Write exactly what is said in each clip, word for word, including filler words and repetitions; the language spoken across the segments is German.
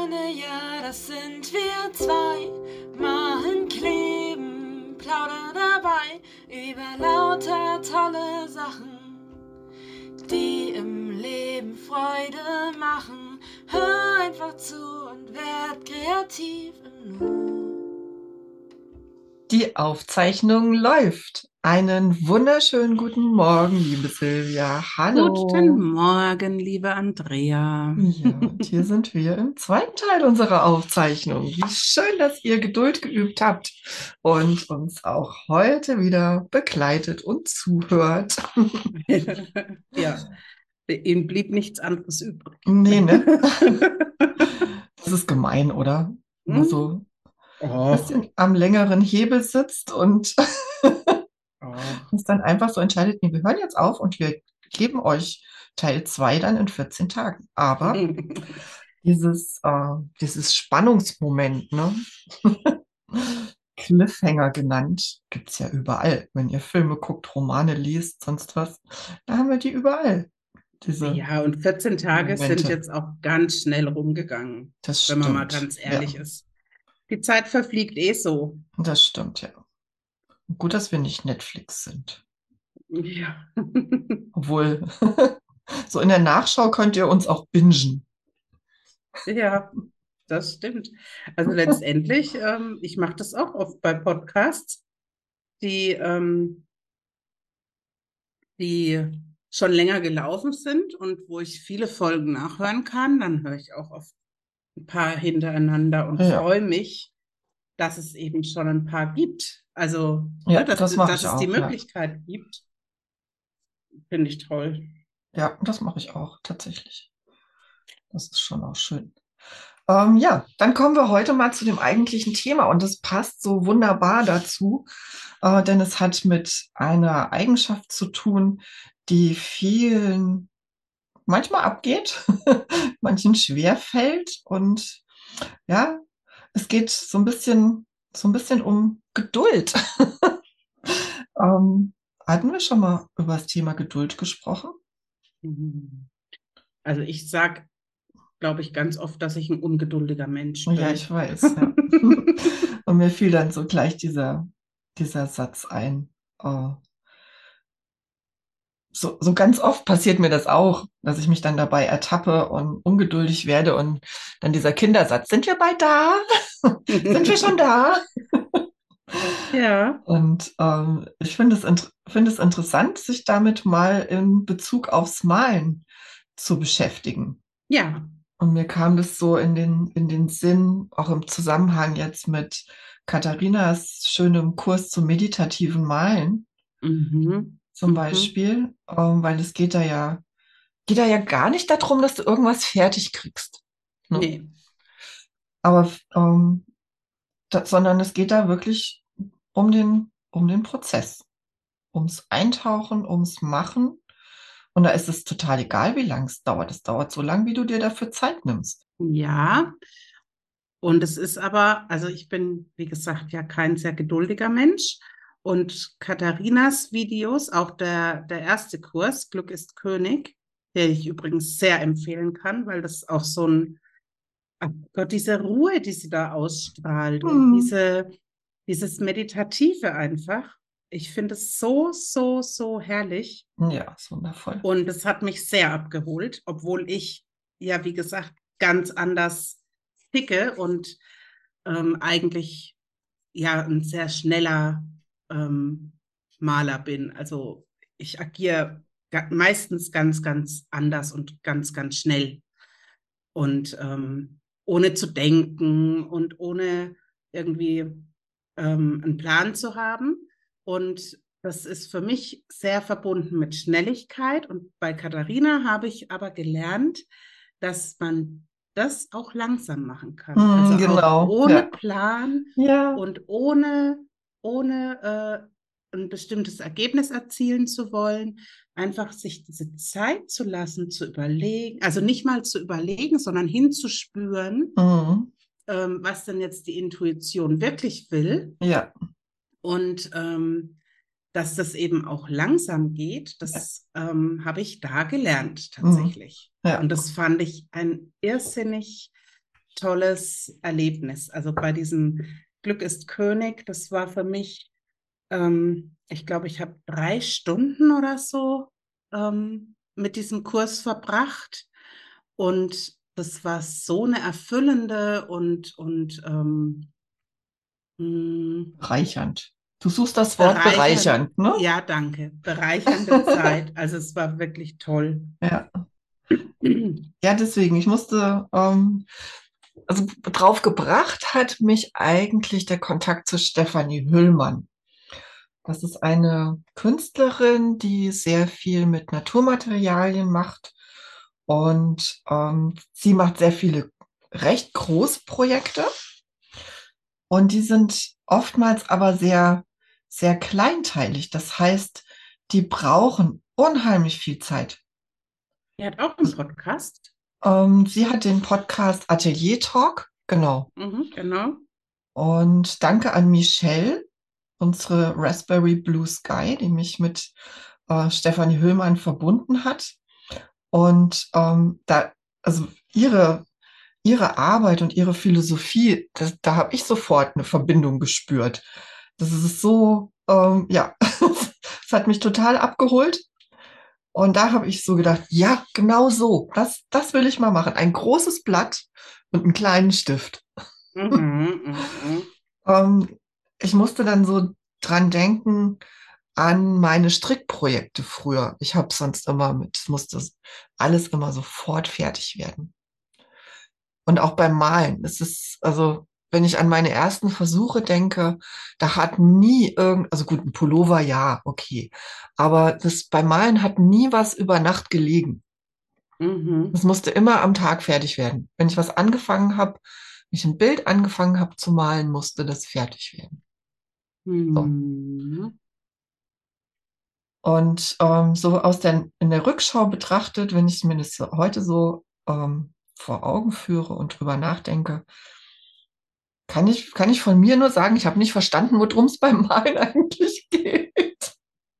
Freunde, ja, das sind wir zwei. Machen, kleben, plaudern dabei über lauter tolle Sachen, die im Leben Freude machen. Hör einfach zu und werd kreativ im Nu. Die Aufzeichnung läuft. Einen wunderschönen guten Morgen, liebe Silvia. Guten Hallo. Morgen, liebe Andrea. Ja, und hier sind wir im zweiten Teil unserer Aufzeichnung. Wie schön, dass ihr Geduld geübt habt und uns auch heute wieder begleitet und zuhört. Ja, ihm blieb nichts anderes übrig. Nee, ne? Das ist gemein, oder? Wenn man Hm? so ein Och, bisschen am längeren Hebel sitzt und och. uns dann einfach so entscheidet, nee, wir hören jetzt auf und wir geben euch Teil zwei dann in vierzehn Tagen. Aber dieses, äh, dieses Spannungsmoment, ne? Cliffhanger genannt, gibt es ja überall. Wenn ihr Filme guckt, Romane liest, sonst was, da haben wir die überall, diese Ja, und vierzehn Tage sind Momente. jetzt auch ganz schnell rumgegangen, Das wenn man mal stimmt. ganz Ja, ehrlich ist. Die Zeit verfliegt eh so. das stimmt, ja. Gut, dass wir nicht Netflix sind. Ja. Obwohl, so in der Nachschau könnt ihr uns auch bingen. Ja, das stimmt. Also letztendlich, ähm, ich mache das auch oft bei Podcasts, die ähm, die schon länger gelaufen sind und wo ich viele Folgen nachhören kann. Dann höre ich auch oft ein paar hintereinander und Ja, freue mich, dass es eben schon ein paar gibt. Also, ja, ne, dass, das mache dass ich es die auch, ja. Möglichkeit gibt, finde ich toll. Ja, das mache ich auch tatsächlich. Das ist schon auch schön. Ähm, ja, dann kommen wir heute mal zu dem eigentlichen Thema und das passt so wunderbar dazu, äh, denn es hat mit einer Eigenschaft zu tun, die vielen manchmal abgeht, manchen schwer fällt und ja, es geht so ein bisschen, so ein bisschen um Geduld. Ähm, hatten wir schon mal über das Thema Geduld gesprochen? Mhm. Also ich sage, glaube ich, ganz oft, dass ich ein ungeduldiger Mensch Ja, ich bin. weiß, ja. Und mir fiel dann so gleich dieser, dieser Satz ein. Oh, so, so ganz oft passiert mir das auch, dass ich mich dann dabei ertappe und ungeduldig werde und dann dieser Kindersatz, sind wir bald da? Sind wir schon da? Ja, Und ähm, ich finde es, int finde es interessant, sich damit mal in Bezug aufs Malen zu beschäftigen. ja. Und mir kam das so in den, in den Sinn, auch im Zusammenhang jetzt mit Katharinas schönem Kurs zum meditativen Malen Mhm. zum Mhm. Beispiel, ähm, weil es geht da ja, geht da ja gar nicht darum, dass du irgendwas fertig kriegst, ne? Nee. Aber, ähm, da, sondern es geht da wirklich um den, um den Prozess, ums Eintauchen, ums Machen. Und da ist es total egal, wie lang es dauert. Es dauert so lang, wie du dir dafür Zeit nimmst. Ja. Und es ist aber, also ich bin, wie gesagt, ja kein sehr geduldiger Mensch. Und Katharinas Videos, auch der, der erste Kurs, Glück ist König, der ich übrigens sehr empfehlen kann, weil das auch so ein, ach Gott, diese Ruhe, die sie da ausstrahlt und Hm. diese, dieses Meditative einfach. Ich finde es so, so, so herrlich. Ja, ist wundervoll. Und es hat mich sehr abgeholt, obwohl ich, ja, wie gesagt, ganz anders ticke und ähm, eigentlich ja ein sehr schneller ähm, Maler bin. Also ich agiere ga meistens ganz, ganz anders und ganz, ganz schnell und ähm, ohne zu denken und ohne irgendwie ähm, einen Plan zu haben. Und das ist für mich sehr verbunden mit Schnelligkeit. Und bei Katharina habe ich aber gelernt, dass man das auch langsam machen kann. Hm, Also auch genau, ohne ja. Plan Ja. und ohne, ohne äh, ein bestimmtes Ergebnis erzielen zu wollen, einfach sich diese Zeit zu lassen, zu überlegen, also nicht mal zu überlegen, sondern hinzuspüren, Mhm. ähm, was denn jetzt die Intuition wirklich will Ja. und ähm, dass das eben auch langsam geht, Ja. das ähm, habe ich da gelernt Mhm. tatsächlich. Ja. Und das fand ich ein irrsinnig tolles Erlebnis. Also bei diesem Glück ist König, das war für mich, ähm, ich glaube, ich habe drei Stunden oder so ähm, mit diesem Kurs verbracht. Und das war so eine erfüllende und, und ähm, mh, Bereichernd. Du suchst das Wort bereichern, bereichernd, ne? ja, danke, bereichernde Zeit. Also es war wirklich toll. Ja. Ja, deswegen, ich musste, ähm, also drauf gebracht hat mich eigentlich der Kontakt zu Stefanie Hüllmann. Das ist eine Künstlerin, die sehr viel mit Naturmaterialien macht und ähm, sie macht sehr viele recht große Projekte und die sind oftmals aber sehr, sehr kleinteilig. Das heißt, die brauchen unheimlich viel Zeit. Er hat auch einen Podcast. Ähm, sie hat den Podcast Atelier Talk, genau. Mhm, genau. Und danke an Michelle, unsere Raspberry Blue Sky, die mich mit äh, Stefanie Höhlmann verbunden hat. Und ähm, da, also ihre, ihre Arbeit und ihre Philosophie, das, da habe ich sofort eine Verbindung gespürt. Das ist so, ähm, ja, es hat mich total abgeholt. Und da habe ich so gedacht, ja, genau so, das, das will ich mal machen. Ein großes Blatt und einen kleinen Stift. Mhm, mhm. Ähm, ich musste dann so dran denken an meine Strickprojekte früher. Ich habe sonst immer mit, es musste alles immer sofort fertig werden. Und auch beim Malen. Es ist, also, wenn ich an meine ersten Versuche denke, da hat nie irgend, also gut, ein Pullover, ja, okay. Aber das beim Malen hat nie was über Nacht gelegen. Es Mhm. musste immer am Tag fertig werden. Wenn ich was angefangen habe, wenn ich ein Bild angefangen habe zu malen, musste das fertig werden. So. Mhm. Und ähm, so aus der, in der Rückschau betrachtet, wenn ich mir das so heute so ähm, vor Augen führe und drüber nachdenke, kann ich, kann ich von mir nur sagen, ich habe nicht verstanden, worum es beim Malen eigentlich geht.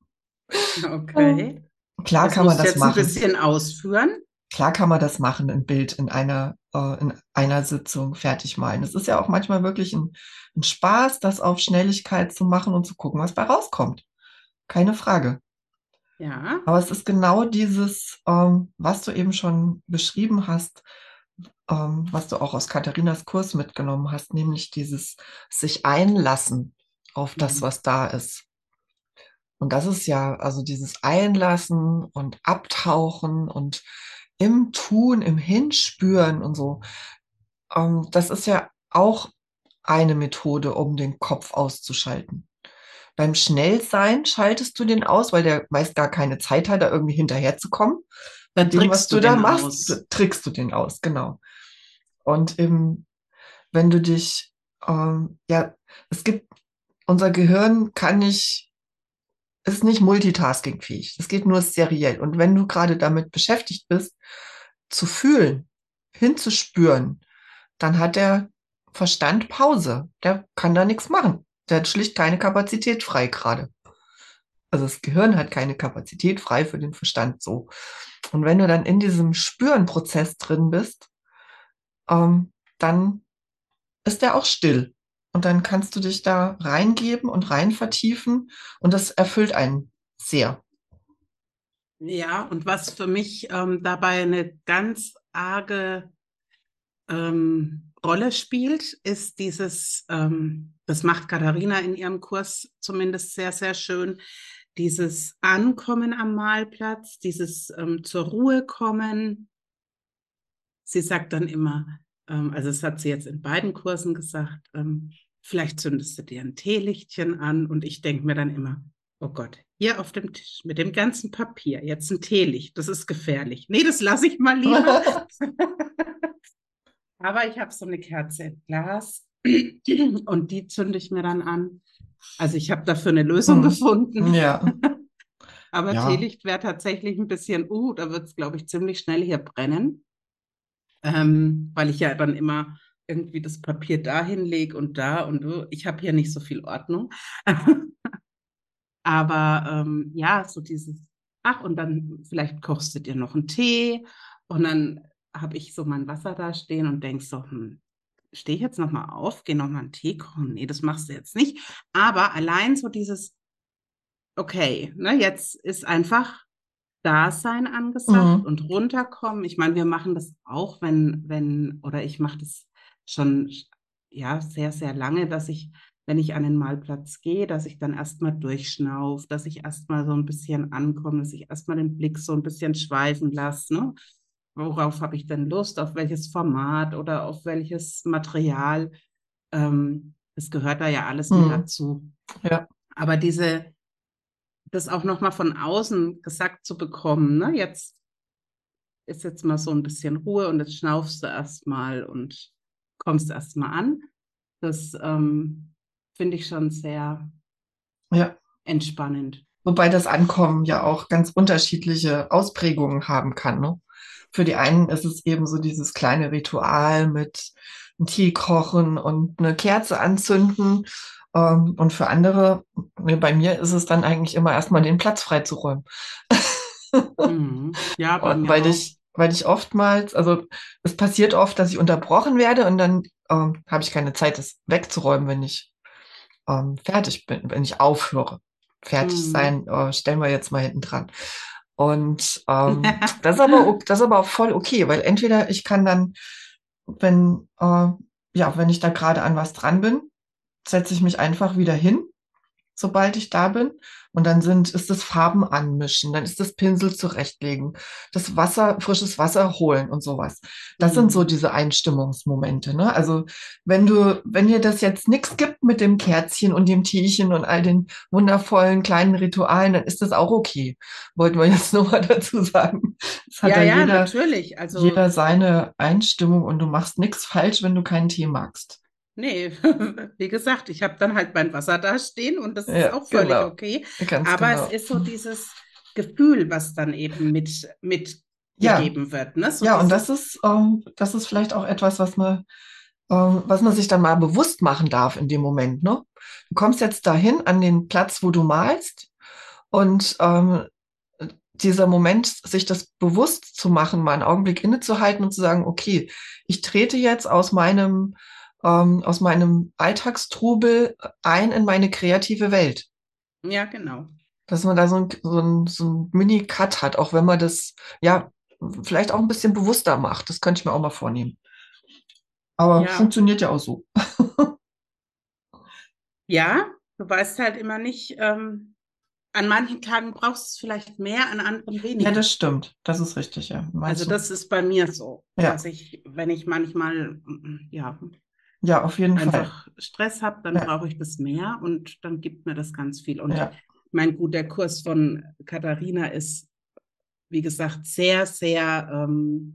Ähm, Okay. Klar Das kann man musst du das jetzt ein machen. bisschen ausführen. Klar kann man das machen, ein Bild in einer, äh, in einer Sitzung fertig malen. Es ist ja auch manchmal wirklich ein, ein Spaß, das auf Schnelligkeit zu machen und zu gucken, was bei rauskommt. Keine Frage. Ja. Aber es ist genau dieses, ähm, was du eben schon beschrieben hast, ähm, was du auch aus Katharinas Kurs mitgenommen hast, nämlich dieses sich einlassen auf das, Mhm. was da ist. Und das ist ja, also dieses Einlassen und Abtauchen und im Tun, im Hinspüren und so, ähm, das ist ja auch eine Methode, um den Kopf auszuschalten. Beim Schnellsein schaltest du den aus, weil der meist gar keine Zeit hat, da irgendwie hinterherzukommen. Da Mit dem, was trickst du du da den machst, aus. trickst du den aus, genau. Und eben, wenn du dich, ähm, ja, es gibt, unser Gehirn kann nicht, ist nicht multitaskingfähig. Es geht nur seriell. Und wenn du gerade damit beschäftigt bist, zu fühlen, hinzuspüren, dann hat der Verstand Pause. Der kann da nichts machen. Der hat schlicht keine Kapazität frei gerade. Also das Gehirn hat keine Kapazität frei für den Verstand so. Und wenn du dann in diesem Spüren-Prozess drin bist, ähm, dann ist der auch still. Und dann kannst du dich da reingeben und rein vertiefen und das erfüllt einen sehr. Ja, und was für mich ähm, dabei eine ganz arge ähm, Rolle spielt, ist dieses, ähm, das macht Katharina in ihrem Kurs zumindest sehr, sehr schön, dieses Ankommen am Malplatz, dieses ähm, zur Ruhe kommen. Sie sagt dann immer, ähm, also das hat sie jetzt in beiden Kursen gesagt, ähm, vielleicht zündest du dir ein Teelichtchen an und ich denke mir dann immer, oh Gott, hier auf dem Tisch mit dem ganzen Papier, jetzt ein Teelicht, das ist gefährlich. Nee, das lasse ich mal lieber. Aber ich habe so eine Kerze im Glas und die zünde ich mir dann an. Also ich habe dafür eine Lösung Hm. gefunden. Ja, Aber ja. Teelicht wäre tatsächlich ein bisschen, uh, da wird es, glaube ich, ziemlich schnell hier brennen, ähm, weil ich ja dann immer irgendwie das Papier dahin lege und da und uh, ich habe hier nicht so viel Ordnung. Aber ähm, ja, so dieses, ach, und dann vielleicht kochst du dir noch einen Tee und dann habe ich so mein Wasser da stehen und denk so, hm, stehe ich jetzt nochmal auf, gehe nochmal einen Tee kochen? Nee, das machst du jetzt nicht. Aber allein so dieses, okay, ne, jetzt ist einfach Dasein angesagt Mhm. und runterkommen. Ich meine, wir machen das auch, wenn, wenn, oder ich mache das schon, ja, sehr, sehr lange, dass ich, wenn ich an den Malplatz gehe, dass ich dann erstmal durchschnaufe, dass ich erstmal so ein bisschen ankomme, dass ich erstmal den Blick so ein bisschen schweifen lasse, ne? Worauf habe ich denn Lust, auf welches Format oder auf welches Material? Ähm, das gehört da ja alles mit Mhm. dazu. Ja, Aber diese, das auch nochmal von außen gesagt zu bekommen, ne? Jetzt ist jetzt mal so ein bisschen Ruhe und jetzt schnaufst du erstmal und kommst erstmal an. Das ähm, finde ich schon sehr ja. entspannend. Wobei das Ankommen ja auch ganz unterschiedliche Ausprägungen haben kann, ne? Für die einen ist es eben so dieses kleine Ritual mit einem Tee kochen und eine Kerze anzünden. Ähm, und für andere, ne, bei mir ist es dann eigentlich immer erstmal den Platz freizuräumen. Mhm. Ja, bei Und mir weil auch. ich, weil ich oftmals, also es passiert oft, dass ich unterbrochen werde und dann ähm, habe ich keine Zeit, das wegzuräumen, wenn ich ähm, fertig bin, wenn ich aufhöre. Fertig Mhm. sein, äh, stellen wir jetzt mal hinten dran. Und ähm, das ist aber, o- das ist aber auch voll okay, weil entweder ich kann dann, wenn, äh, ja, wenn ich da gerade an was dran bin, setze ich mich einfach wieder hin, sobald ich da bin. Und dann sind, ist das Farben anmischen, dann ist das Pinsel zurechtlegen, das Wasser, frisches Wasser holen und sowas. Das sind so Mhm. diese Einstimmungsmomente, ne? Also wenn du, wenn dir das jetzt nichts gibt mit dem Kerzchen und dem Teechen und all den wundervollen kleinen Ritualen, dann ist das auch okay. Wollten wir jetzt nur mal dazu sagen. Es hat Ja, da ja, jeder, natürlich. Also, jeder seine Einstimmung und du machst nichts falsch, wenn du keinen Tee magst. nee, wie gesagt, ich habe dann halt mein Wasser da stehen und das ist Ja, auch völlig genau. okay. Ganz Aber es genau. ist so dieses Gefühl, was dann eben mit, Ja, mitgegeben wird, ne? So ja, und das dieses, ist, ähm, das ist vielleicht auch etwas, was man, ähm, was man sich dann mal bewusst machen darf in dem Moment, ne? Du kommst jetzt dahin an den Platz, wo du malst und ähm, dieser Moment, sich das bewusst zu machen, mal einen Augenblick innezuhalten und zu sagen, okay, ich trete jetzt aus meinem, ähm, aus meinem Alltagstrubel ein in meine kreative Welt. ja, genau. Dass man da so ein, so ein, so ein Mini-Cut hat, auch wenn man das, ja, vielleicht auch ein bisschen bewusster macht. Das könnte ich mir auch mal vornehmen. Aber Ja, funktioniert ja auch so. ja, du weißt halt immer nicht, ähm, an manchen Tagen brauchst du es vielleicht mehr, an anderen Ja, weniger. das stimmt. Das ist richtig, ja. Also Meinst du? das ist bei mir so, Ja, dass ich, wenn ich manchmal, mm, ja, ja, auf jeden Fall. einfach Stress habe, dann Ja, brauche ich das mehr und dann gibt mir das ganz viel. Und ja, mein gut, der Kurs von Katharina ist, wie gesagt, sehr, sehr ähm,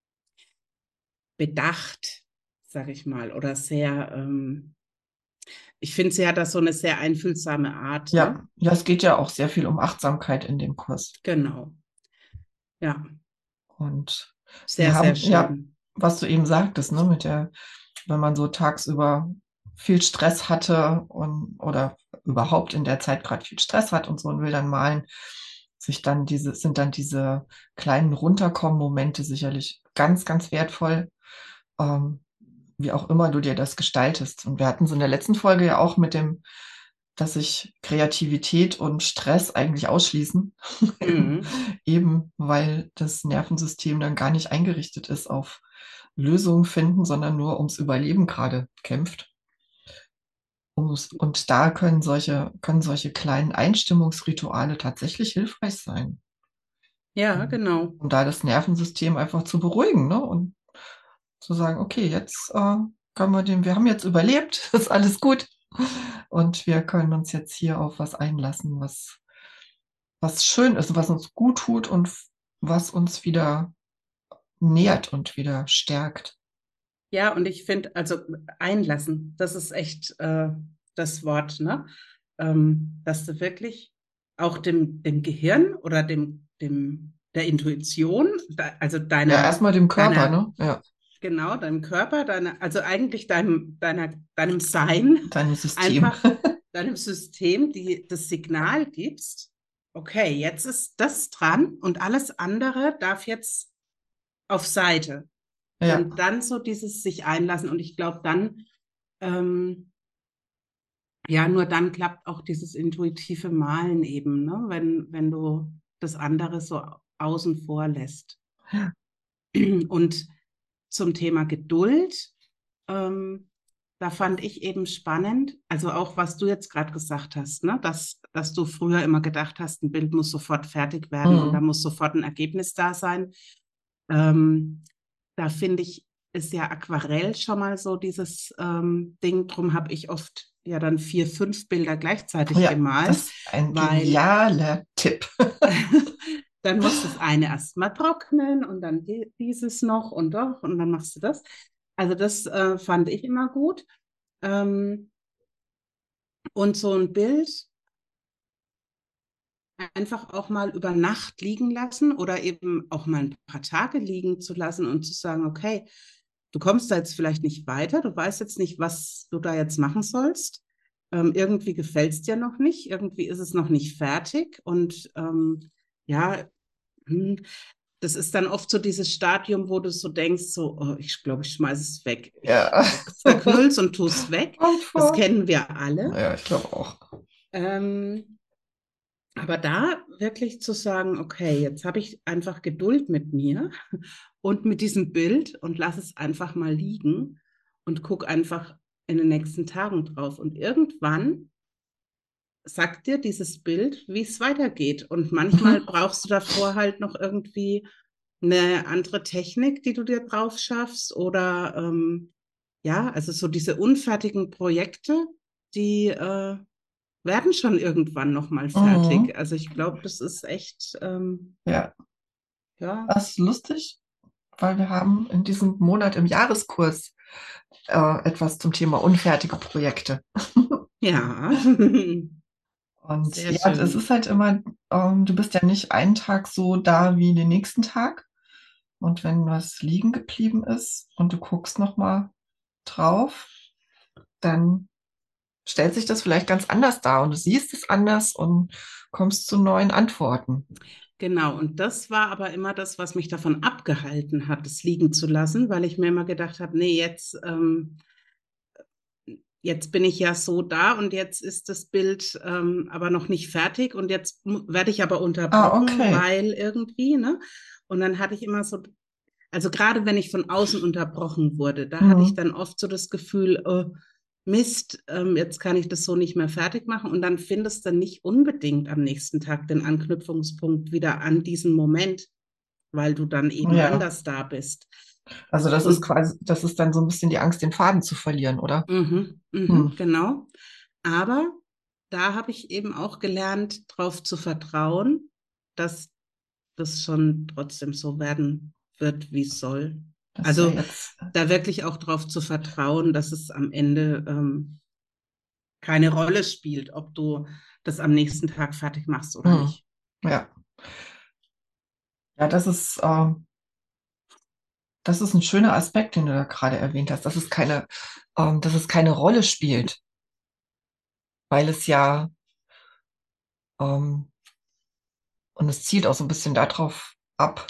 bedacht, sag ich mal, oder sehr, ähm, ich finde, sie hat da so eine sehr einfühlsame Art, ne? ja. Ja, es geht ja auch sehr viel um Achtsamkeit in dem Kurs. Genau, ja, Und wir sehr, sehr haben, ja, schön. was du eben sagtest, ne, mit der, wenn man so tagsüber viel Stress hatte und oder überhaupt in der Zeit gerade viel Stress hat und so und will dann malen, sich dann diese, sind dann diese kleinen Runterkommen-Momente sicherlich ganz, ganz wertvoll, ähm, wie auch immer du dir das gestaltest. Und wir hatten es in der letzten Folge ja auch mit dem, dass sich Kreativität und Stress eigentlich ausschließen, Mhm. eben weil das Nervensystem dann gar nicht eingerichtet ist auf Lösungen finden, sondern nur ums Überleben gerade kämpft. Ums- Und da können solche, können solche kleinen Einstimmungsrituale tatsächlich hilfreich sein, Ja, um, genau. um da das Nervensystem einfach zu beruhigen, ne? Und zu sagen, okay, jetzt äh, können wir dem, wir haben jetzt überlebt, ist alles gut. Und wir können uns jetzt hier auf was einlassen, was, was schön ist, was uns gut tut und was uns wieder nährt und wieder stärkt. Ja, und ich finde, also einlassen, das ist echt äh, das Wort, ne? Ähm, dass du wirklich auch dem, dem Gehirn oder dem, dem, der Intuition, da, also Ja, deiner, erstmal dem Körper, deiner, ne? Ja, genau, deinem Körper, deiner, also eigentlich deinem, deiner, deinem Sein, deinem System. einfach deinem System, die das Signal gibst, okay, jetzt ist das dran und alles andere darf jetzt auf Seite. Ja, Und dann so dieses sich einlassen. Und ich glaube, dann, ähm, ja, nur dann klappt auch dieses intuitive Malen eben, ne? Wenn, wenn du das andere so außen vor lässt. ja. Und zum Thema Geduld, ähm, da fand ich eben spannend, also auch was du jetzt gerade gesagt hast, ne? Dass, dass du früher immer gedacht hast, ein Bild muss sofort fertig werden und da Mhm. muss sofort ein Ergebnis da sein. Ähm, Da finde ich, ist ja Aquarell schon mal so dieses ähm, Ding. Drum habe ich oft ja dann vier, fünf Bilder gleichzeitig Ja, das gemalt, ist ein weil genialer Tipp. dann muss das eine erstmal trocknen und dann die, dieses noch und doch und dann machst du das. Also das äh, fand ich immer gut. Ähm, und so ein Bild einfach auch mal über Nacht liegen lassen oder eben auch mal ein paar Tage liegen zu lassen und zu sagen, okay, du kommst da jetzt vielleicht nicht weiter, du weißt jetzt nicht, was du da jetzt machen sollst. Ähm, irgendwie gefällt es dir noch nicht, irgendwie ist es noch nicht fertig und ähm, ja, hm, das ist dann oft so dieses Stadium, wo du so denkst, so, oh, ich glaube, ich schmeiße es weg. Ich Ja, zerknüll's und tu es weg. kommt Das vor. kennen wir alle. Ja, ich glaube auch. Ähm, aber da wirklich zu sagen, okay, jetzt habe ich einfach Geduld mit mir und mit diesem Bild und lass es einfach mal liegen und guck einfach in den nächsten Tagen drauf. Und irgendwann sagt dir dieses Bild, wie es weitergeht. Und manchmal Mhm. brauchst du davor halt noch irgendwie eine andere Technik, die du dir drauf schaffst. Oder ähm, ja, also so diese unfertigen Projekte, die äh, werden schon irgendwann nochmal Mhm. fertig. Also ich glaube, das ist echt, ähm, Ja, ja, das ist lustig, weil wir haben in diesem Monat im Jahreskurs äh, etwas zum Thema unfertige Projekte. ja, Und sehr ja, es schön. ist halt immer, ähm, du bist ja nicht einen Tag so da wie den nächsten Tag. Und wenn was liegen geblieben ist und du guckst nochmal drauf, dann stellt sich das vielleicht ganz anders dar und du siehst es anders und kommst zu neuen Antworten. Genau, und das war aber immer das, was mich davon abgehalten hat, es liegen zu lassen, weil ich mir immer gedacht habe, nee, jetzt, ähm, jetzt bin ich ja so da und jetzt ist das Bild ähm, aber noch nicht fertig und jetzt mu- werde ich aber Ah, unterbrochen, okay. weil irgendwie, ne? Und dann hatte ich immer so, also gerade wenn ich von außen unterbrochen wurde, da hatte ich Mhm. dann oft so das Gefühl, oh, Mist, ähm, jetzt kann ich das so nicht mehr fertig machen. Und dann findest du nicht unbedingt am nächsten Tag den Anknüpfungspunkt wieder an diesen Moment, weil du dann eben Ja, anders da bist. also das ist Und quasi, das ist dann so ein bisschen die Angst, den Faden zu verlieren, oder? mhm, mhm, Hm. genau. Aber da habe ich eben auch gelernt, darauf zu vertrauen, dass das schon trotzdem so werden wird, wie es soll. Das ist ja Also jetzt, da wirklich auch darauf zu vertrauen, dass es am Ende ähm, keine Rolle spielt, ob du das am nächsten Tag fertig machst oder hm. nicht. Ja, ja, das ist, ähm, das ist ein schöner Aspekt, den du da gerade erwähnt hast, dass es keine, ähm, dass es keine Rolle spielt, weil es ja, ähm, und es zielt auch so ein bisschen darauf ab.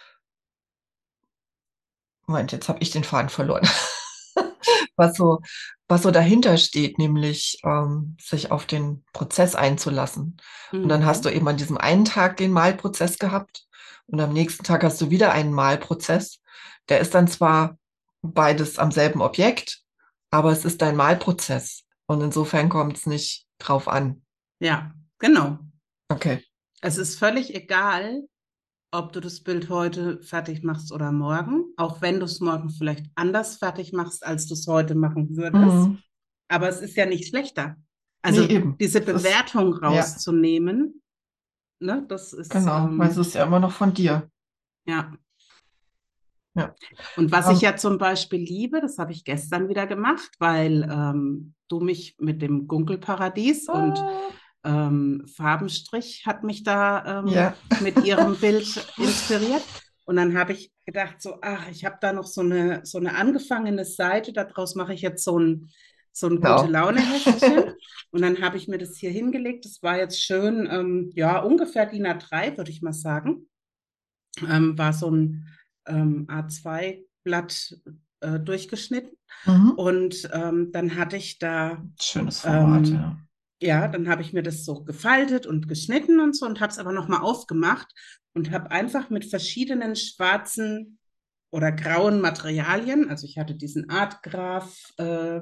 Moment, jetzt habe ich den Faden verloren. Was so, was so dahinter steht, nämlich ähm, sich auf den Prozess einzulassen. Und dann hast du Mhm. eben an diesem einen Tag den Malprozess gehabt und am nächsten Tag hast du wieder einen Malprozess. Der ist dann zwar beides am selben Objekt, aber es ist dein Malprozess. Und insofern kommt es nicht drauf an. Ja, genau. Okay. Es ist völlig egal, ob du das Bild heute fertig machst oder morgen, auch wenn du es morgen vielleicht anders fertig machst, als du es heute machen würdest. Mhm. Aber es ist ja nicht schlechter. Nee, Also eben. diese Es ist, Bewertung ja, rauszunehmen, ne, das ist, genau, weil es ähm, ist ja immer noch von dir. ja. Ja. Und was ich Ähm, ja zum Beispiel liebe, das habe ich gestern wieder gemacht, weil ähm, du mich mit dem Gunkelparadies und äh, ähm, Farbenstrich hat mich da ähm, ja. mit ihrem Bild inspiriert. Und dann habe ich gedacht, so, ach, ich habe da noch so eine, so eine angefangene Seite, daraus mache ich jetzt so ein, so ein gute Genau. Laune-Heftchen. Und dann habe ich mir das hier hingelegt. Das war jetzt schön, ähm, ja, ungefähr DIN A drei, würde ich mal sagen. Ähm, war so ein ähm, A zwei Blatt äh, durchgeschnitten. Mhm. Und ähm, dann hatte ich da, Schönes Format, ähm, ja. ja, dann habe ich mir das so gefaltet und geschnitten und so und habe es aber nochmal aufgemacht und habe einfach mit verschiedenen schwarzen oder grauen Materialien, also ich hatte diesen Artgraph äh,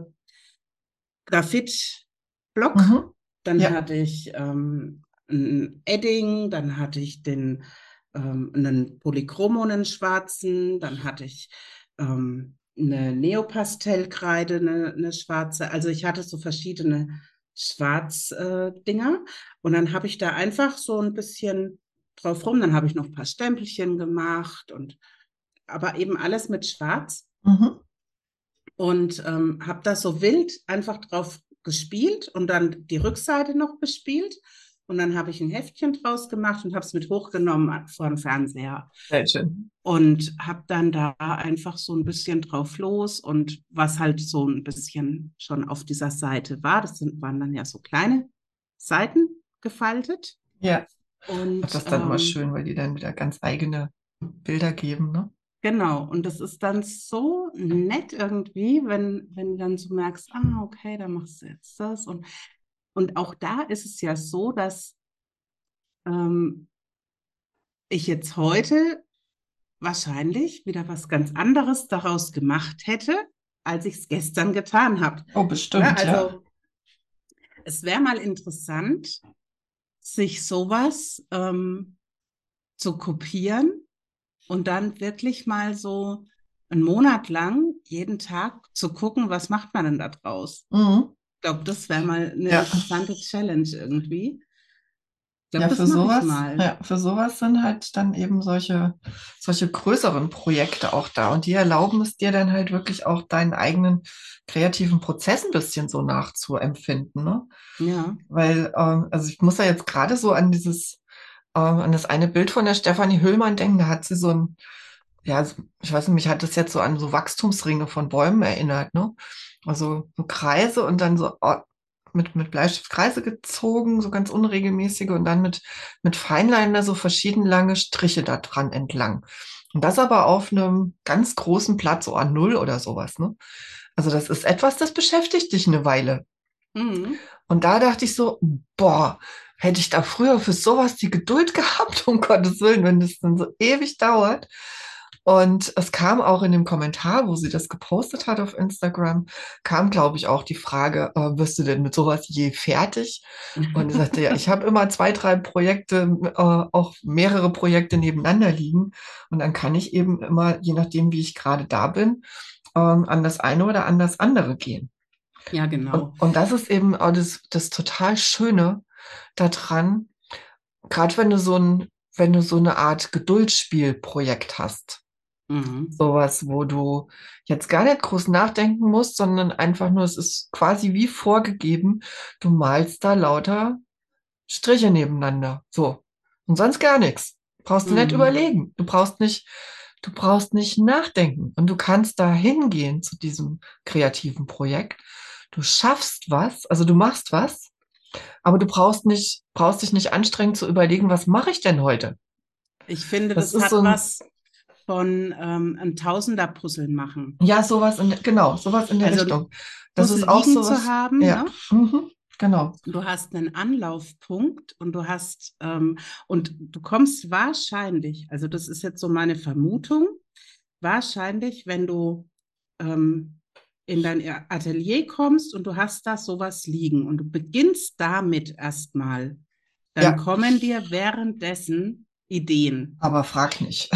Graphit-Block, Mhm. dann Ja. hatte ich ähm, ein Edding, dann hatte ich den ähm, einen Polychromo, einen schwarzen, dann hatte ich ähm, eine Neopastellkreide, eine, eine schwarze. Also ich hatte so verschiedene Schwarzdinger äh, Dinger. Und dann habe ich da einfach so ein bisschen drauf rum. Dann habe ich noch ein paar Stempelchen gemacht und aber eben alles mit Schwarz Mhm. und ähm, habe da so wild einfach drauf gespielt und dann die Rückseite noch bespielt. Und dann habe ich ein Heftchen draus gemacht und habe es mit hochgenommen vor dem Fernseher Sehr schön. und habe dann da einfach so ein bisschen drauf los und was halt so ein bisschen schon auf dieser Seite war, das sind, waren dann ja so kleine Seiten gefaltet. Ja. Ach, das Und ist dann immer ähm, schön, weil die dann wieder ganz eigene Bilder geben, ne? genau, und das ist dann so nett irgendwie, wenn, wenn du dann so merkst, ah, okay, da machst du jetzt das. Und, und auch da ist es ja so, dass ähm, ich jetzt heute wahrscheinlich wieder was ganz anderes daraus gemacht hätte, als ich es gestern getan habe. Oh, Ja, bestimmt, ja. also es wäre mal interessant, sich sowas ähm, zu kopieren und dann wirklich mal so einen Monat lang jeden Tag zu gucken, was macht man denn da draus? Mhm. Ich glaube, das wäre mal eine Ja. interessante Challenge irgendwie. Ich glaube, Ja, das für mache ich sowas, mal. ja, für sowas sind halt dann eben solche, solche größeren Projekte auch da. Und die erlauben es dir dann halt wirklich auch deinen eigenen kreativen Prozess ein bisschen so nachzuempfinden, ne? Ja. Weil, ähm, also ich muss da jetzt gerade so an dieses, ähm, an das eine Bild von der Stefanie Höllmann denken, da hat sie so ein, ja, so- ich weiß nicht, mich hat das jetzt so an so Wachstumsringe von Bäumen erinnert, ne? Also so Kreise und dann so Or- mit, mit Bleistift Kreise gezogen, so ganz unregelmäßige und dann mit, mit Feinliner so verschieden lange Striche da dran entlang. Und das aber auf einem ganz großen Platz, so A null oder sowas, ne? Also das ist etwas, das beschäftigt dich eine Weile. Mhm. Und da dachte ich so, boah, hätte ich da früher für sowas die Geduld gehabt, um Gottes Willen, wenn das dann so ewig dauert. Und es kam auch in dem Kommentar, wo sie das gepostet hat auf Instagram, kam, glaube ich, auch die Frage, äh, wirst du denn mit sowas je fertig? Und ich sagte, ja, ich habe immer zwei, drei Projekte, äh, auch mehrere Projekte nebeneinander liegen. Und dann kann ich eben immer, je nachdem, wie ich gerade da bin, ähm, an das eine oder an das andere gehen. Ja, Und, genau. und das ist eben auch das, das total Schöne daran, gerade wenn du so ein, wenn du so eine Art Geduldsspielprojekt hast. Mhm. Sowas, wo du jetzt gar nicht groß nachdenken musst, sondern einfach nur, es ist quasi wie vorgegeben, du malst da lauter Striche nebeneinander. So. Und sonst gar nichts. Brauchst du nicht Mhm. überlegen. Du brauchst nicht, du brauchst nicht nachdenken. Und du kannst da hingehen zu diesem kreativen Projekt. Du schaffst was, also du machst was, aber du brauchst nicht, brauchst dich nicht anstrengen zu überlegen, was mache ich denn heute? Ich finde, Das das ist so hat ein, was von ähm, ein Tausender-Puzzle machen. ja, sowas in, genau, sowas in der Also Richtung. ein Das Puzzle ist auch liegen zu sowas, haben, ja, ne? mhm, genau. Du hast einen Anlaufpunkt und du hast ähm, und du kommst wahrscheinlich, also das ist jetzt so meine Vermutung, wahrscheinlich, wenn du ähm, in dein Atelier kommst und du hast da sowas liegen und du beginnst damit erstmal, dann Ja, kommen dir währenddessen Ideen. aber frag nicht.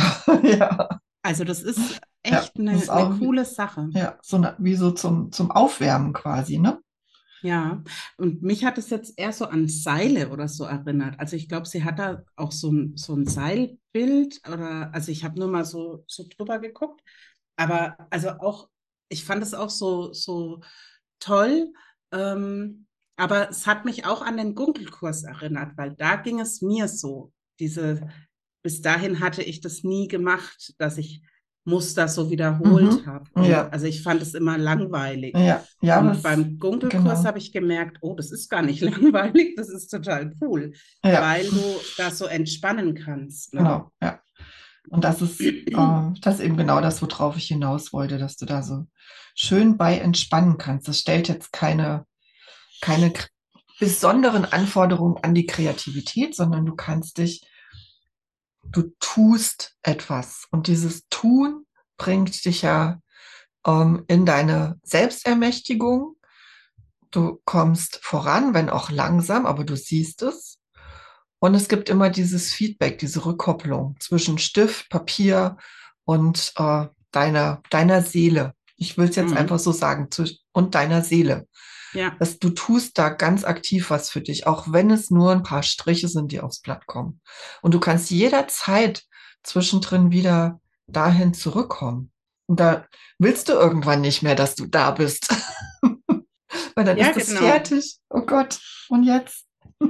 Ja, Also das ist ja, echt das eine, ist eine auch wie, coole Sache. ja, so eine, wie so zum, zum Aufwärmen quasi, ne? Ja, und mich hat es jetzt eher so an Seile oder so erinnert. Also ich glaube, sie hat da auch so ein, so ein Seilbild oder, also ich habe nur mal so, so drüber geguckt. Aber also auch, ich fand es auch so, so toll. Ähm, aber es hat mich auch an den Gunkelkurs erinnert, weil da ging es mir so. Diese, bis dahin hatte ich das nie gemacht, dass ich Muster so wiederholt Mhm. habe. Und Ja, also ich fand es immer langweilig. ja, ja, Und was, beim Gunkelkurs genau. habe ich gemerkt, oh, das ist gar nicht langweilig, das ist total cool, Ja, weil du da so entspannen kannst, ne? genau, ja. Und das ist, äh, das ist eben genau das, worauf ich hinaus wollte, dass du da so schön bei entspannen kannst. Das stellt jetzt keine, keine k- besonderen Anforderungen an die Kreativität, sondern du kannst dich, du tust etwas. Und dieses Tun bringt dich ja ähm, in deine Selbstermächtigung. Du kommst voran, wenn auch langsam, aber du siehst es. Und es gibt immer dieses Feedback, diese Rückkopplung zwischen Stift, Papier und äh, deiner, deiner Seele. Ich will es jetzt einfach Mhm. so sagen, zu, und deiner Seele. Ja, Dass du tust da ganz aktiv was für dich, auch wenn es nur ein paar Striche sind, die aufs Blatt kommen. Und du kannst jederzeit zwischendrin wieder dahin zurückkommen. Und da willst du irgendwann nicht mehr, dass du da bist, weil dann ja, ist es genau. fertig. Oh Gott, und jetzt?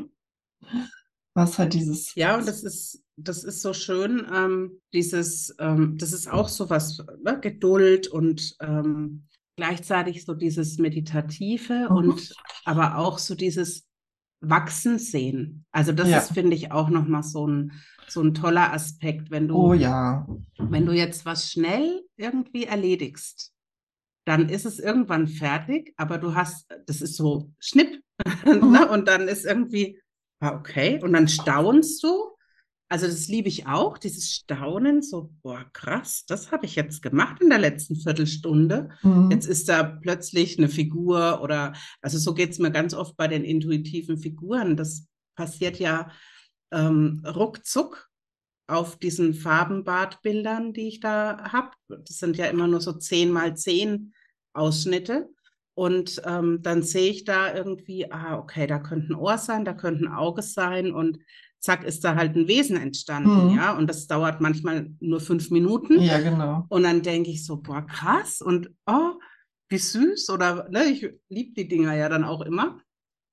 Was hat dieses, Ja, und das ist, das ist so schön, ähm, dieses, ähm, das ist auch so was, ne? Geduld und ähm, gleichzeitig so dieses Meditative mhm. und aber auch so dieses Wachsen sehen. Also das Ja, ist, finde ich, auch nochmal so ein, so ein toller Aspekt, wenn oh du, ja. wenn du jetzt was schnell irgendwie erledigst, dann ist es irgendwann fertig, aber du hast, das ist so Schnipp, ne? Mhm. Und dann ist irgendwie, ah, okay, und dann staunst du. Also das liebe ich auch, dieses Staunen, so, boah, krass, das habe ich jetzt gemacht in der letzten Viertelstunde. Jetzt Mhm. ist da plötzlich eine Figur oder, also so geht es mir ganz oft bei den intuitiven Figuren. Das passiert ja ähm, ruckzuck auf diesen Farbenbadbildern, die ich da habe. Das sind ja immer nur so zehn mal zehn Ausschnitte. Und ähm, dann sehe ich da irgendwie, ah, okay, da könnte ein Ohr sein, da könnte ein Auge sein und zack ist da halt ein Wesen entstanden, Mhm. ja. Und das dauert manchmal nur fünf Minuten. Ja, genau. Und dann denke ich so, boah, krass und oh, wie süß oder, ne, ich liebe die Dinger ja dann auch immer.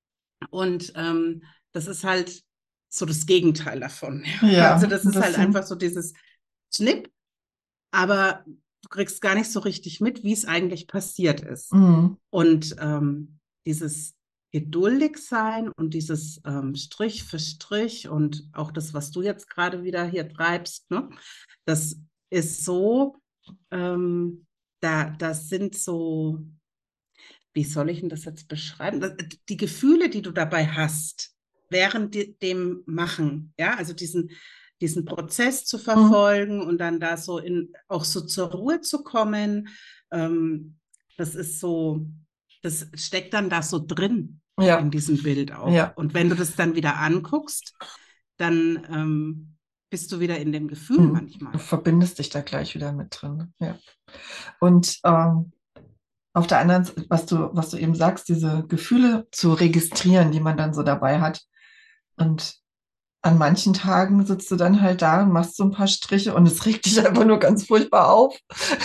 Und ähm, das ist halt so das Gegenteil davon. Ja. Also Ja, das ein ist halt einfach bisschen. so dieses Schnipp, aber du kriegst gar nicht so richtig mit, wie es eigentlich passiert ist. Mhm. Und ähm, dieses geduldig sein und dieses ähm, Strich für Strich und auch das, was du jetzt gerade wieder hier treibst, ne, das ist so, ähm, da, das sind so, wie soll ich denn das jetzt beschreiben? Das, die Gefühle, die du dabei hast, während die, dem Machen, ja, also diesen, diesen Prozess zu Mhm. verfolgen und dann da so in, auch so zur Ruhe zu kommen, ähm, das ist so, das steckt dann da so drin Ja, in diesem Bild auch. ja. Und wenn du das dann wieder anguckst, dann ähm, bist du wieder in dem Gefühl Mhm. Du manchmal. verbindest dich da gleich wieder mit drin. Ja. Und ähm, auf der anderen Seite, was du, was du eben sagst, diese Gefühle zu registrieren, die man dann so dabei hat. Und an manchen Tagen sitzt du dann halt da und machst so ein paar Striche und es regt dich einfach nur ganz furchtbar auf.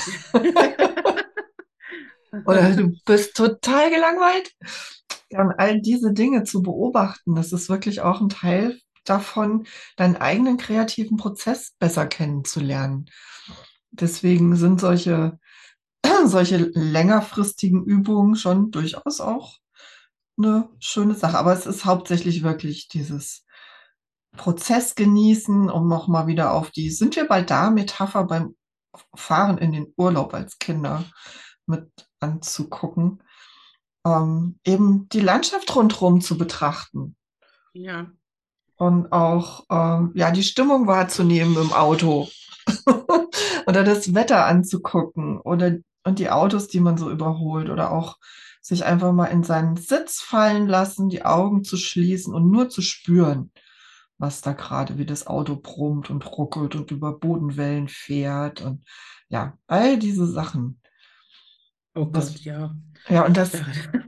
Oder du bist total gelangweilt. Ja, und all diese Dinge zu beobachten, das ist wirklich auch ein Teil davon, deinen eigenen kreativen Prozess besser kennenzulernen. Deswegen sind solche, solche längerfristigen Übungen schon durchaus auch eine schöne Sache. Aber es ist hauptsächlich wirklich dieses Prozess genießen, um nochmal wieder auf die Sind wir bald da? Metapher beim Fahren in den Urlaub als Kinder mit anzugucken. Ähm, eben die Landschaft rundherum zu betrachten Ja. und auch ähm, ja die Stimmung wahrzunehmen im Auto oder das Wetter anzugucken oder und die Autos, die man so überholt oder auch sich einfach mal in seinen Sitz fallen lassen, die Augen zu schließen und nur zu spüren, was da gerade, wie das Auto brummt und ruckelt und über Bodenwellen fährt und ja, all diese Sachen. Oh Das, Gott, ja. ja, und das, Da-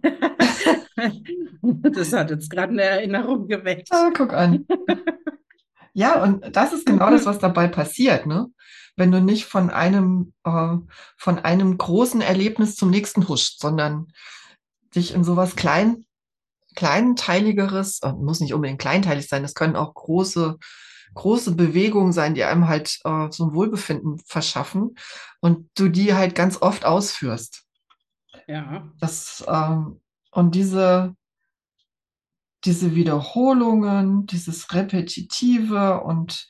Das hat jetzt gerade eine Erinnerung geweckt. ah, guck an. Ja, und das ist genau das, was dabei passiert, ne? Wenn du nicht von einem, äh, von einem großen Erlebnis zum nächsten huscht, sondern dich in sowas klein, kleinteiligeres, äh, muss nicht unbedingt kleinteilig sein, es können auch große, große Bewegungen sein, die einem halt äh, so ein Wohlbefinden verschaffen und du die halt ganz oft ausführst. Ja, Das, ähm, und diese, diese Wiederholungen, dieses Repetitive und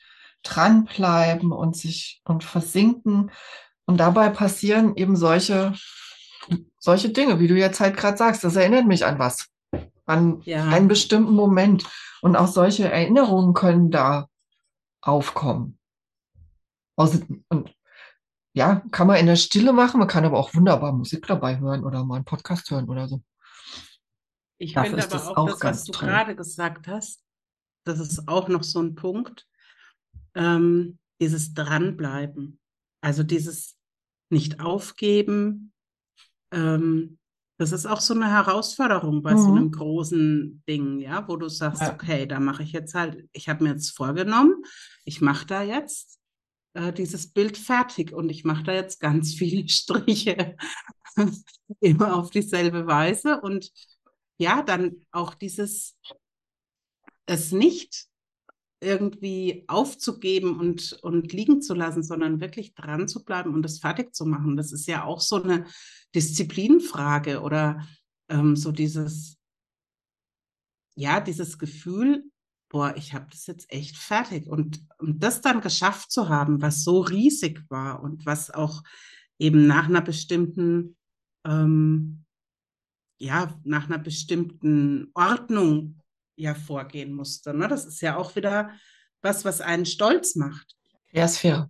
dranbleiben und sich und versinken. Und dabei passieren eben solche, solche Dinge, wie du jetzt halt gerade sagst. Das erinnert mich an was, an Ja, einen bestimmten Moment. Und auch solche Erinnerungen können da aufkommen. Außer, und ja, kann man in der Stille machen, man kann aber auch wunderbar Musik dabei hören oder mal einen Podcast hören oder so. ich Dafür finde ist aber das auch auch das, was ganz du toll. gerade gesagt hast, das ist auch noch so ein Punkt, ähm, dieses Dranbleiben. Also dieses nicht aufgeben. Ähm, das ist auch so eine Herausforderung bei so einem Mhm. großen Ding, ja, wo du sagst, Ja. okay, da mache ich jetzt halt, ich habe mir jetzt vorgenommen, ich mache da jetzt äh, dieses Bild fertig und ich mache da jetzt ganz viele Striche, immer auf dieselbe Weise und ja, dann auch dieses, es nicht irgendwie aufzugeben und, und liegen zu lassen, sondern wirklich dran zu bleiben und das fertig zu machen. Das ist ja auch so eine Disziplinfrage oder ähm, so dieses, ja, dieses Gefühl, boah, ich habe das jetzt echt fertig. Und, und das dann geschafft zu haben, was so riesig war und was auch eben nach einer bestimmten, ähm, ja, nach einer bestimmten Ordnung ja vorgehen musste. Ne? Das ist ja auch wieder was, was einen stolz macht. Kreasphäre.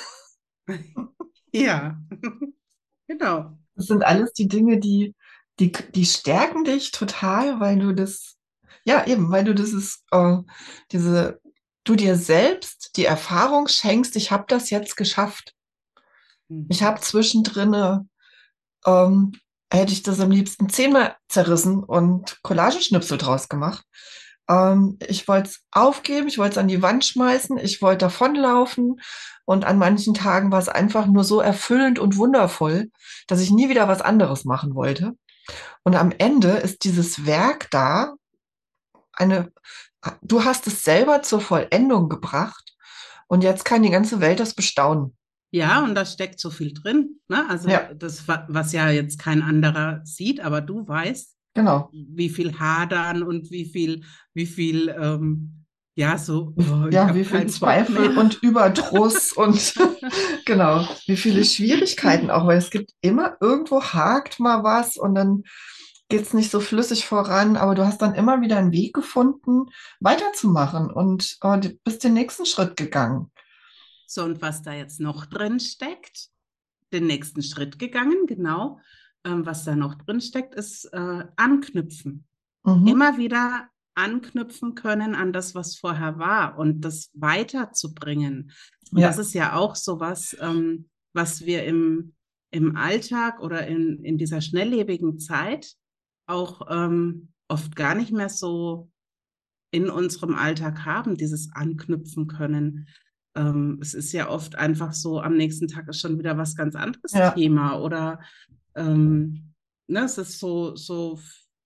Ja, genau. Das sind alles die Dinge, die, die, die stärken dich total, weil du das, ja, eben, weil du dieses, äh, diese, du dir selbst die Erfahrung schenkst, ich habe das jetzt geschafft. Ich Mhm. habe zwischendrin, ähm, hätte ich das am liebsten zehnmal zerrissen und Collagenschnipsel draus gemacht. Ähm, ich wollte es aufgeben, ich wollte es an die Wand schmeißen, ich wollte davonlaufen und an manchen Tagen war es einfach nur so erfüllend und wundervoll, dass ich nie wieder was anderes machen wollte. Und am Ende ist dieses Werk da, eine, du hast es selber zur Vollendung gebracht und jetzt kann die ganze Welt das bestaunen. Ja, und da steckt so viel drin, ne? Also Ja, das, wa- was ja jetzt kein anderer sieht, aber du weißt, genau. wie viel Hadern und wie viel, wie viel, ähm, ja, so, oh, ich Ja, habe wie viel keinen Bock Zweifel mehr. und Überdruss und genau, wie viele Schwierigkeiten auch, weil es gibt immer irgendwo hakt mal was und dann geht's nicht so flüssig voran, aber du hast dann immer wieder einen Weg gefunden, weiterzumachen und äh, du bist den nächsten Schritt gegangen. So, und was da jetzt noch drin steckt, den nächsten Schritt gegangen, genau. Ähm, was da noch drin steckt, ist äh, anknüpfen. Mhm. Immer wieder anknüpfen können an das, was vorher war und das weiterzubringen. Und das Ja, ist ja auch so was, ähm, was wir im, im Alltag oder in, in dieser schnelllebigen Zeit auch ähm, oft gar nicht mehr so in unserem Alltag haben, dieses Anknüpfen können. Ähm, es ist ja oft einfach so, am nächsten Tag ist schon wieder was ganz anderes ja, Thema oder ähm, ne, es ist so, so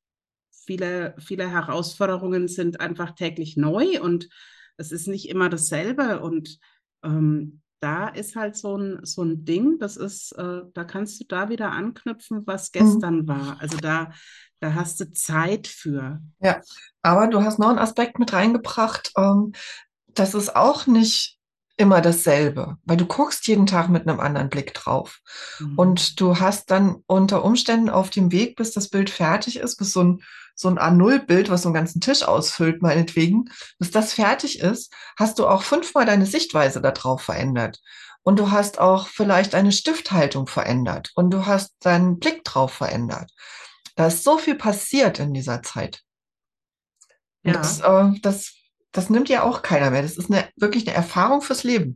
viele, viele Herausforderungen sind einfach täglich neu und es ist nicht immer dasselbe. Und ähm, da ist halt so ein, so ein Ding, das ist, äh, da kannst du da wieder anknüpfen, was mhm. gestern war. Also da, da hast du Zeit für. Ja. Aber du hast noch einen Aspekt mit reingebracht, ähm, das ist auch nicht immer dasselbe, weil du guckst jeden Tag mit einem anderen Blick drauf. Mhm. Und du hast dann unter Umständen auf dem Weg, bis das Bild fertig ist, bis so ein, so ein A null Bild, was so einen ganzen Tisch ausfüllt, meinetwegen, bis das fertig ist, hast du auch fünfmal deine Sichtweise darauf verändert. Und du hast auch vielleicht eine Stifthaltung verändert und du hast deinen Blick drauf verändert. Da ist so viel passiert in dieser Zeit. Und das, Ja, äh, das, das nimmt ja auch keiner mehr. Das ist eine, wirklich eine Erfahrung fürs Leben.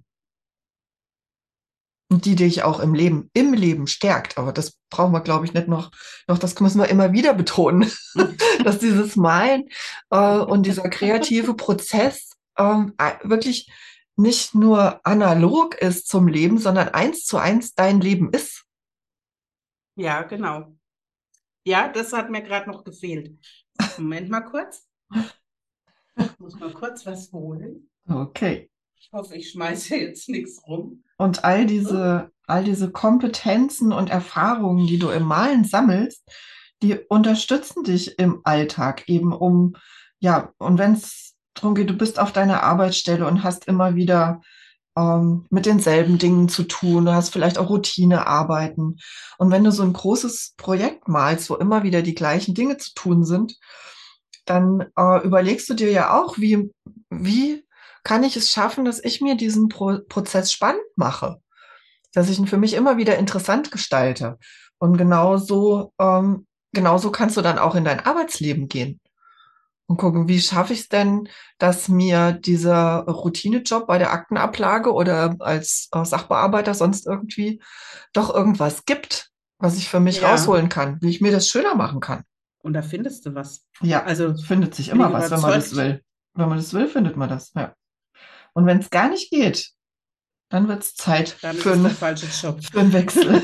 Und die dich auch im Leben, im Leben stärkt. Aber das brauchen wir, glaube ich, nicht noch, noch, das müssen wir immer wieder betonen, dass dieses Malen äh, und dieser kreative Prozess ähm, äh, wirklich nicht nur analog ist zum Leben, sondern eins zu eins dein Leben ist. ja, genau. Ja, das hat mir gerade noch gefehlt. Moment mal kurz. Ich muss mal kurz was holen. Okay. Ich hoffe, ich schmeiße jetzt nichts rum. Und all So. diese, all diese Kompetenzen und Erfahrungen, die du im Malen sammelst, die unterstützen dich im Alltag eben um, ja, und wenn es drum geht, du bist auf deiner Arbeitsstelle und hast immer wieder ähm, mit denselben Dingen zu tun. Du hast vielleicht auch Routinearbeiten. Und wenn du so ein großes Projekt malst, wo immer wieder die gleichen Dinge zu tun sind, dann äh, überlegst du dir ja auch, wie, wie kann ich es schaffen, dass ich mir diesen Pro Prozess spannend mache, dass ich ihn für mich immer wieder interessant gestalte. Und genauso, ähm, genauso kannst du dann auch in dein Arbeitsleben gehen und gucken, wie schaffe ich es denn, dass mir dieser Routinejob bei der Aktenablage oder als äh, Sachbearbeiter sonst irgendwie doch irgendwas gibt, was ich für mich Ja, rausholen kann, wie ich mir das schöner machen kann. und da findest du was. Ja, Also es findet sich bin ich immer was, wenn man das überzeugt, will. Wenn man das will, findet man das, ja. Und wenn es gar nicht geht, dann wird es Zeit dann ist für, es ein, der falsche Job. für einen Wechsel.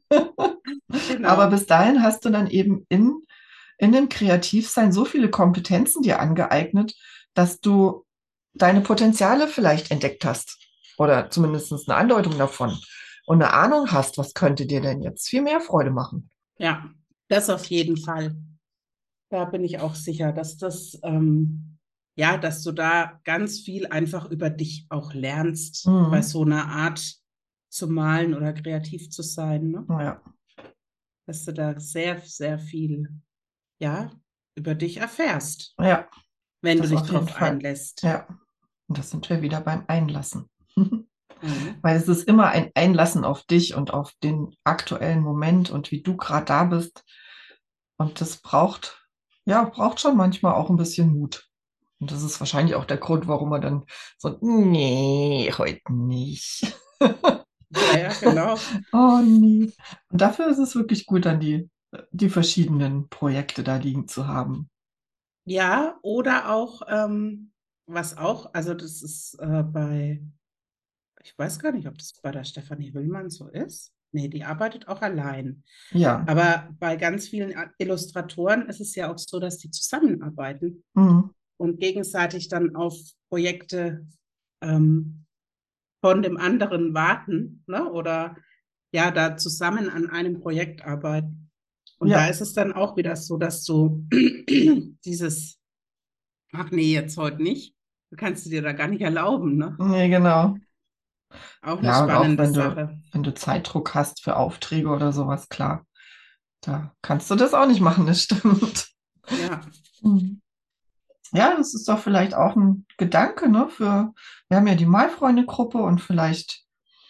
Aber Genau. bis dahin hast du dann eben in, in dem Kreativsein so viele Kompetenzen dir angeeignet, dass du deine Potenziale vielleicht entdeckt hast oder zumindest eine Andeutung davon und eine Ahnung hast, was könnte dir denn jetzt viel mehr Freude machen. Ja, das auf jeden Fall. Da bin ich auch sicher, dass das, ähm, ja, dass du da ganz viel einfach über dich auch lernst, bei Mhm. so einer Art zu malen oder kreativ zu sein, ne? Ja, Dass du da sehr, sehr viel, ja, über dich erfährst, ja, wenn du das dich auf jeden drauf Fall. einlässt. Ja, und das sind wir wieder beim Einlassen. Mhm. Weil es ist immer ein Einlassen auf dich und auf den aktuellen Moment und wie du gerade da bist. Und das braucht, ja, braucht schon manchmal auch ein bisschen Mut. Und das ist wahrscheinlich auch der Grund, warum man dann so, nee, heute nicht. Ja, ja, genau. Oh nee. Und dafür ist es wirklich gut, dann die, die verschiedenen Projekte da liegen zu haben. Ja, oder auch, ähm, was auch, also das ist äh, bei, ich weiß gar nicht, ob das bei der Stefanie Hüllmann so ist. Nee, die arbeitet auch allein. Ja. Aber bei ganz vielen A- Illustratoren ist es ja auch so, dass die zusammenarbeiten Mhm. und gegenseitig dann auf Projekte ähm, von dem anderen warten, ne? Oder ja, da zusammen an einem Projekt arbeiten. Und da Ja. ist es dann auch wieder so, dass du dieses, ach nee, jetzt heute nicht, du kannst du dir da gar nicht erlauben, ne? Nee, genau. Auch eine Ja, und auch spannende wenn du, Sache. wenn du Zeitdruck hast für Aufträge oder sowas, klar, da kannst du das auch nicht machen, das stimmt. Ja, Mhm. Ja, das ist doch vielleicht auch ein Gedanke, ne, für, wir haben ja die Malfreunde-Gruppe und vielleicht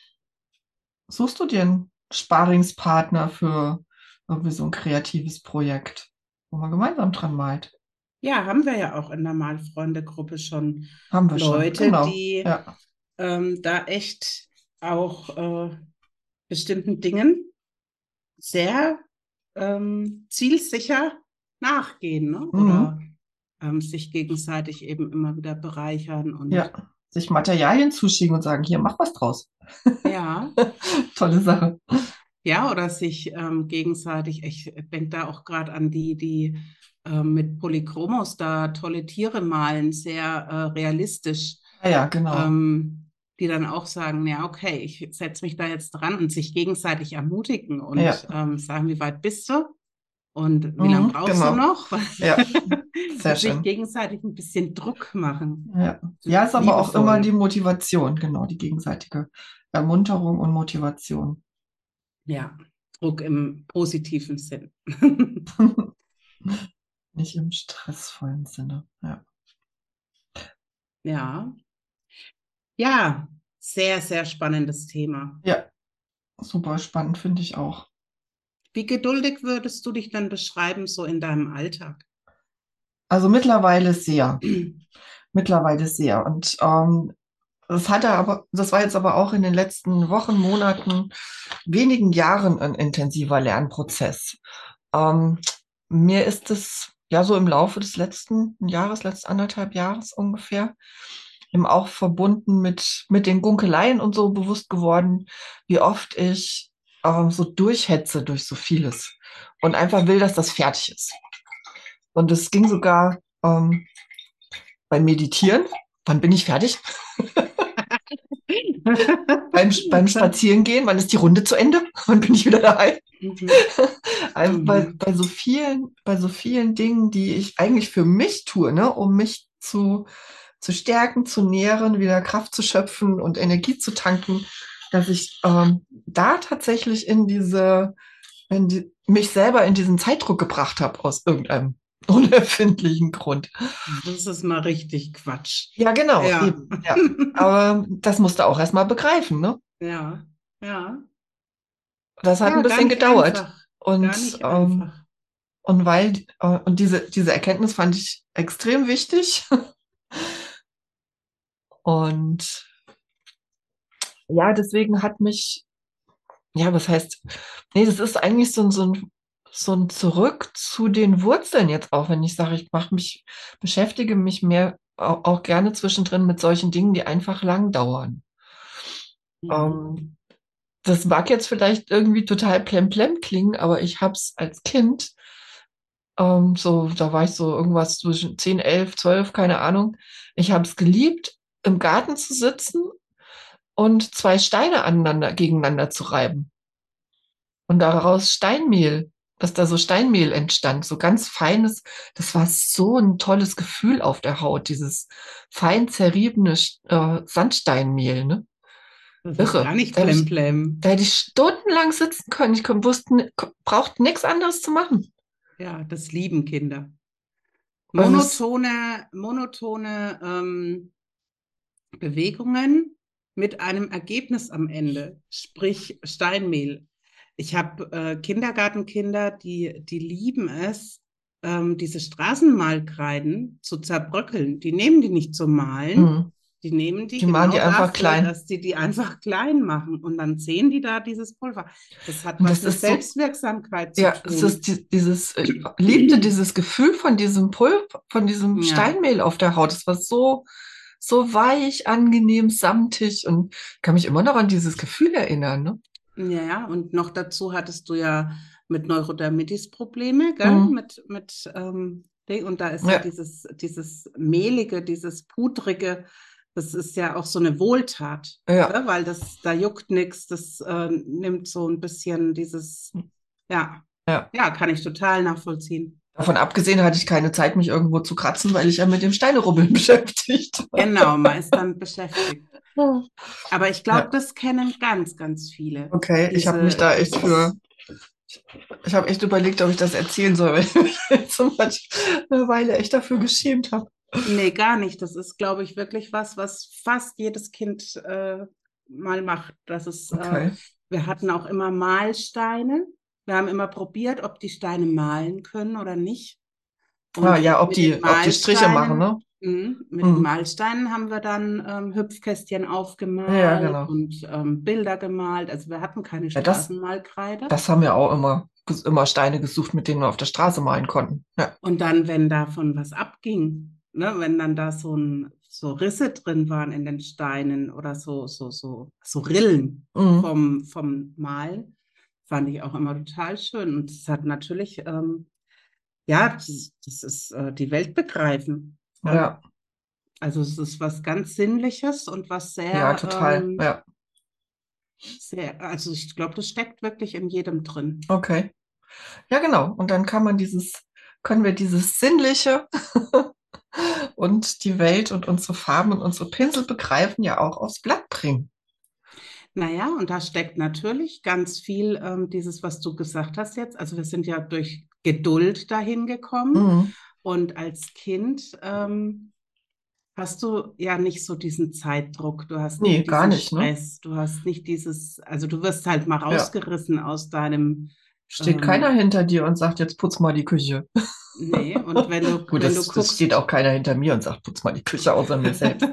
suchst du dir einen Sparingspartner für irgendwie so ein kreatives Projekt, wo man gemeinsam dran malt. ja, haben wir ja auch in der Malfreunde-Gruppe schon Haben wir schon, Leute, genau. die Ja, ähm, da echt auch äh, bestimmten Dingen sehr ähm, zielsicher nachgehen, ne? mhm. Oder ähm, sich gegenseitig eben immer wieder bereichern Ja, und sich Materialien zuschicken und sagen, hier, mach was draus. ja, Tolle Sache. ja, oder sich ähm, gegenseitig, ich denke da auch gerade an die, die ähm, mit Polychromos da tolle Tiere malen, sehr äh, realistisch, Ah ja, genau. ähm, die dann auch sagen, ja, okay, ich setze mich da jetzt dran und sich gegenseitig ermutigen Ja, und ähm, sagen, wie weit bist du und wie lange mhm, brauchst du genau. noch? Ja, sehr Und sich schön. gegenseitig ein bisschen Druck machen. Ja. Ja, ist aber auch immer die Liebevoll. Motivation, genau, die gegenseitige Ermunterung und Motivation. Ja, Druck im positiven Sinn. Nicht im stressvollen Sinne. Ja, Ja, ja, sehr, sehr spannendes Thema. ja, super spannend finde ich auch. Wie geduldig würdest du dich dann beschreiben, so in deinem Alltag? Also mittlerweile sehr, mittlerweile sehr. Und ähm, das hatte aber, das war jetzt aber auch in den letzten Wochen, Monaten, wenigen Jahren ein intensiver Lernprozess. Ähm, mir ist es ja so im Laufe des letzten Jahres, letzten anderthalb Jahres ungefähr, eben auch verbunden mit, mit den Gunkeleien und so bewusst geworden, wie oft ich ähm, so durchhetze durch so vieles und einfach will, dass das fertig ist. Und es ging sogar ähm, beim Meditieren. Wann bin ich fertig? Beim, beim Spazierengehen, wann ist die Runde zu Ende? Wann bin ich wieder daheim? Mhm. Einfach bei, Mhm. bei so vielen, bei so vielen Dingen, die ich eigentlich für mich tue, ne, um mich zu, zu stärken, zu nähren, wieder Kraft zu schöpfen und Energie zu tanken, dass ich ähm, da tatsächlich in diese, in die, mich selber in diesen Zeitdruck gebracht habe aus irgendeinem unerfindlichen Grund. Das ist mal richtig Quatsch. Ja, genau, Ja. eben, ja. Aber das musste auch erst mal begreifen, ne? Ja, ja. Das hat ein Ja, gar bisschen nicht gedauert. einfach. Gar Und, nicht ähm, einfach. und weil, äh, und diese, diese Erkenntnis fand ich extrem wichtig. Und ja, deswegen hat mich, ja, was heißt, nee, das ist eigentlich so ein, so ein, so ein Zurück zu den Wurzeln jetzt auch, wenn ich sage, ich mache mich, beschäftige mich mehr auch, auch gerne zwischendrin mit solchen Dingen, die einfach lang dauern. Mhm. Ähm, Das mag jetzt vielleicht irgendwie total plemplem klingen, aber ich habe es als Kind, ähm, so, da war ich so irgendwas zwischen zehn, elf, zwölf, keine Ahnung. Ich habe es geliebt, im Garten zu sitzen und zwei Steine aneinander, gegeneinander zu reiben. Und daraus Steinmehl, dass da so Steinmehl entstand, so ganz feines, das war so ein tolles Gefühl auf der Haut, dieses fein zerriebene äh, Sandsteinmehl, ne? Das ist gar Irre. nicht Da hätte ich, plemplem. da hätte ich stundenlang sitzen können. Ich kon- wusste, brauchte nichts anderes zu machen. Ja, das lieben Kinder. Und es, Monotone, monotone ähm, Bewegungen mit einem Ergebnis am Ende, sprich Steinmehl. Ich habe äh, Kindergartenkinder, die, die lieben es, ähm, diese Straßenmalkreiden zu zerbröckeln. Die nehmen die nicht zum Malen, mh, die nehmen die die machen genau die einfach dafür, klein. dass die die einfach klein machen. Und dann sehen die da dieses Pulver. Das hat Und was das mit ist so, Selbstwirksamkeit zu ja, es ist tun. die, dieses, ich liebte dieses Gefühl von diesem Pulver, von diesem Ja. Steinmehl auf der Haut. Es war so, so weich, angenehm, samtig und ich kann mich immer noch an dieses Gefühl erinnern, ne? Ja, ja, und noch dazu hattest du ja mit Neurodermitis Probleme, gell? Mhm. Mit, mit, ähm, Ding. Und da ist ja Ja, dieses, dieses mehlige, dieses pudrige, das ist ja auch so eine Wohltat, ja, gell? Weil das, da juckt nichts, das äh, nimmt so ein bisschen dieses, ja, ja. ja, kann ich total nachvollziehen. Davon abgesehen hatte ich keine Zeit, mich irgendwo zu kratzen, weil ich ja mit dem Steinerubbeln beschäftigt war. Genau, man ist dann beschäftigt. Aber ich glaube, Ja, das kennen ganz, ganz viele. okay. Ich habe mich Diese, da echt für, dieses ich habe echt überlegt, ob ich das erzählen soll, weil ich mich jetzt so manch eine Weile echt dafür geschämt habe. Nee, gar nicht. Das ist, glaube ich, wirklich was, was fast jedes Kind äh, mal macht. Das ist, äh, Okay. wir hatten auch immer Mahlsteine. Wir haben immer probiert, ob die Steine malen können oder nicht. Ah, Und ja, ob mit den die, ob die Striche machen, Mahlsteinen, ne? mh, mit den Mhm. Mahlsteinen haben wir dann ähm, Hüpfkästchen Ja, ja, aufgemalt genau. und ähm, Bilder gemalt. Also wir hatten keine Ja, das, Straßenmalkreide. das haben wir auch immer, ges- immer Steine gesucht, mit denen wir auf der Straße malen konnten. Ja. Und dann, wenn davon was abging, ne, wenn dann da so ein, so Risse drin waren in den Steinen oder so, so, so, so Rillen Mhm. vom, vom Malen, fand ich auch immer total schön. Und es hat natürlich, ähm, ja, das, das ist äh, die Welt begreifen. Ja? Ja, Also es ist was ganz Sinnliches und was ja, sehr, total. ähm, Ja, sehr, also ich glaube, das steckt wirklich in jedem drin. okay. Ja, genau. Und dann kann man dieses, können wir dieses Sinnliche und die Welt und unsere Farben und unsere Pinsel begreifen ja auch aufs Blatt bringen. Naja, und da steckt natürlich ganz viel, ähm, dieses, was du gesagt hast jetzt. Also wir sind ja durch Geduld dahin gekommen. Mhm. Und als Kind ähm, hast du ja nicht so diesen Zeitdruck, du hast Nee, nicht gar diesen nicht, ne? Stress, du hast nicht dieses, also du wirst halt mal Ja. rausgerissen aus deinem, Steht keiner ähm, hinter dir und sagt, jetzt putz mal die Küche. nee, und wenn du, Gut, wenn du das, das steht guckst, auch keiner hinter mir und sagt, putz mal die Küche außer mir selbst.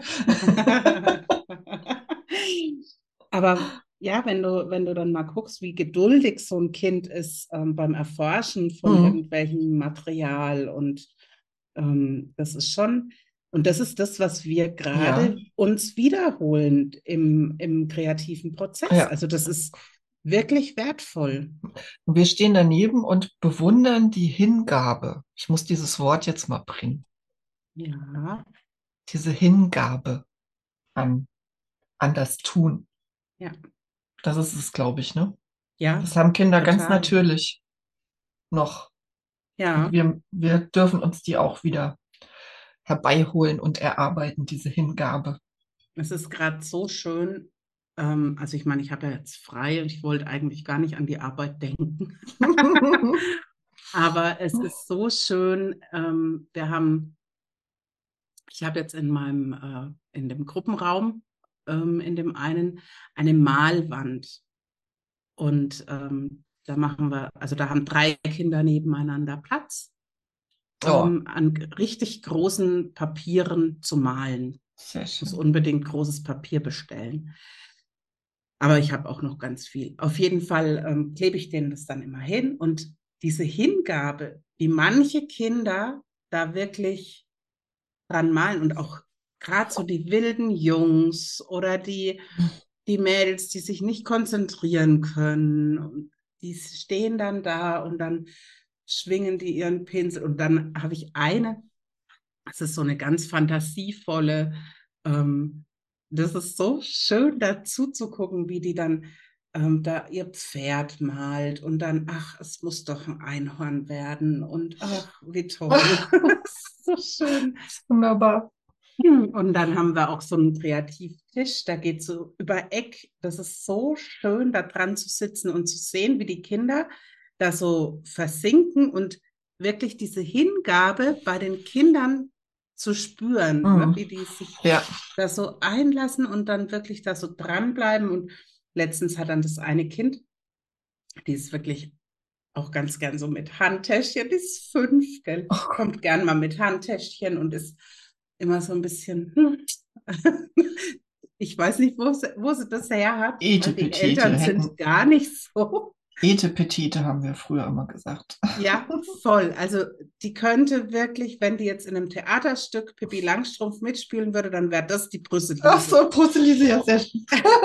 Aber ja, wenn du, wenn du dann mal guckst, wie geduldig so ein Kind ist ähm, beim Erforschen von Mhm. irgendwelchem Material und ähm, das ist schon, und das ist das, was wir Ja, gerade uns wiederholen im, im kreativen Prozess. ja. Also das ist wirklich wertvoll. Und wir stehen daneben und bewundern die Hingabe. Ich muss dieses Wort jetzt mal bringen. Ja, Diese Hingabe an, an das Tun. ja, Das ist es, glaube ich, ne? ja, Das haben Kinder ganz total. natürlich noch. Und Ja, wir, wir dürfen uns die auch wieder herbeiholen und erarbeiten, diese Hingabe. Es ist gerade so schön. Ähm, also ich meine, ich habe ja jetzt frei und ich wollte eigentlich gar nicht an die Arbeit denken. Aber es ist so schön. Ähm, wir haben, ich habe jetzt in meinem, äh, in dem Gruppenraum, ähm, in dem einen, eine Malwand. Und ähm, da machen wir, also da haben drei Kinder nebeneinander Platz, Oh, ähm, an richtig großen Papieren zu malen. sehr Ich muss schön. unbedingt großes Papier bestellen. Aber ich habe auch noch ganz viel. Auf jeden Fall ähm, klebe ich denen das dann immer hin. Und diese Hingabe, wie manche Kinder da wirklich dran malen und auch gerade so die wilden Jungs oder die, die Mädels, die sich nicht konzentrieren können. Und die stehen dann da und dann schwingen die ihren Pinsel. Und dann habe ich eine, das ist so eine ganz fantasievolle, ähm, das ist so schön dazu zu gucken, wie die dann ähm, da ihr Pferd malt und dann, ach, es muss doch ein Einhorn werden und ach, wie toll. So schön. Wunderbar. Und dann haben wir auch so einen Kreativtisch, da geht so über Eck. Das ist so schön, da dran zu sitzen und zu sehen, wie die Kinder da so versinken und wirklich diese Hingabe bei den Kindern zu spüren, ne? Mhm. Wie die sich Ja. da so einlassen und dann wirklich da so dranbleiben. Und letztens hat dann das eine Kind, die ist wirklich auch ganz gern so mit Handtäschchen, die ist fünf, gell? Oh Gott. Kommt gern mal mit Handtäschchen und ist immer so ein bisschen, hm. Ich weiß nicht, wo sie, wo sie das her hat, weil die Etepetete Eltern hätten, sind gar nicht so. Etepetete haben wir früher immer gesagt. Ja, voll. Also die könnte wirklich, wenn die jetzt in einem Theaterstück Pippi Langstrumpf mitspielen würde, dann wäre das die Brüsselise. Ach so, Brüsselise, ja, sehr schön.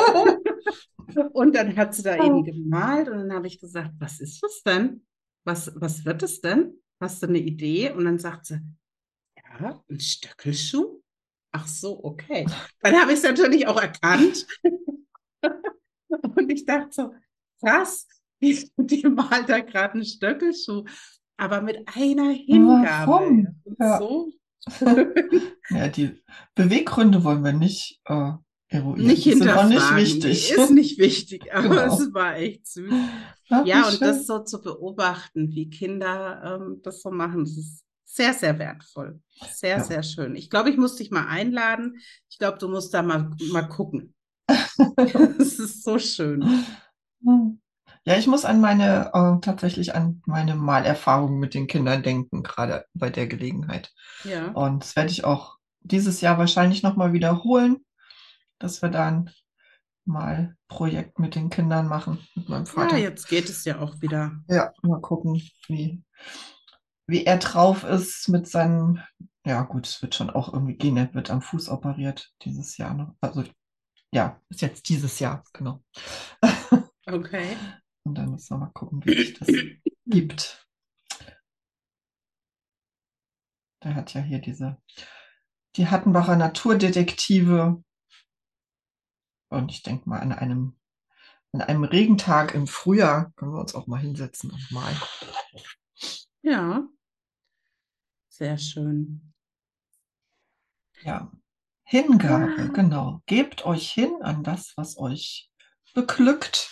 Und dann hat sie da eben gemalt und dann habe ich gesagt, was ist das denn? Was, was wird es denn? Hast du eine Idee? Und dann sagt sie, ja, ein Stöckelschuh? Ach so, okay. Dann habe ich es natürlich auch erkannt. Und ich dachte so, krass, die, die malt da gerade einen Stöckelschuh, aber mit einer Hingabe. Warum? Und Ja. so schön. Ja, die Beweggründe wollen wir nicht äh, eruieren. Nicht Die sind auch nicht hinterfragen, nee, wichtig. ist nicht wichtig, aber Genau. es war echt süß. Ach, wie Ja, und das schön. so zu beobachten, wie Kinder ähm, das so machen, das ist sehr, sehr wertvoll. Sehr, Ja. sehr schön. Ich glaube, ich muss dich mal einladen. Ich glaube, du musst da mal, mal gucken. Das ist so schön. Ja, ich muss an meine, äh, tatsächlich an meine Malerfahrungen mit den Kindern denken, gerade bei der Gelegenheit. Ja. Und das werde ich auch dieses Jahr wahrscheinlich nochmal wiederholen, dass wir dann mal Projekt mit den Kindern machen, mit meinem Ja, Vater. jetzt geht es ja auch wieder. Ja, mal gucken, wie, wie er drauf ist mit seinem, ja gut, es wird schon auch irgendwie gehen, er wird am Fuß operiert dieses Jahr noch. Also ja, ist jetzt dieses Jahr, genau. Okay. Und dann müssen wir mal gucken, wie sich das gibt. Der hat ja hier diese, die Hattenbacher Naturdetektive. Und ich denke mal, an einem, an einem Regentag im Frühjahr können wir uns auch mal hinsetzen und malen. Ja, sehr schön. Ja, Hingabe, genau. Gebt euch hin an das, was euch beglückt.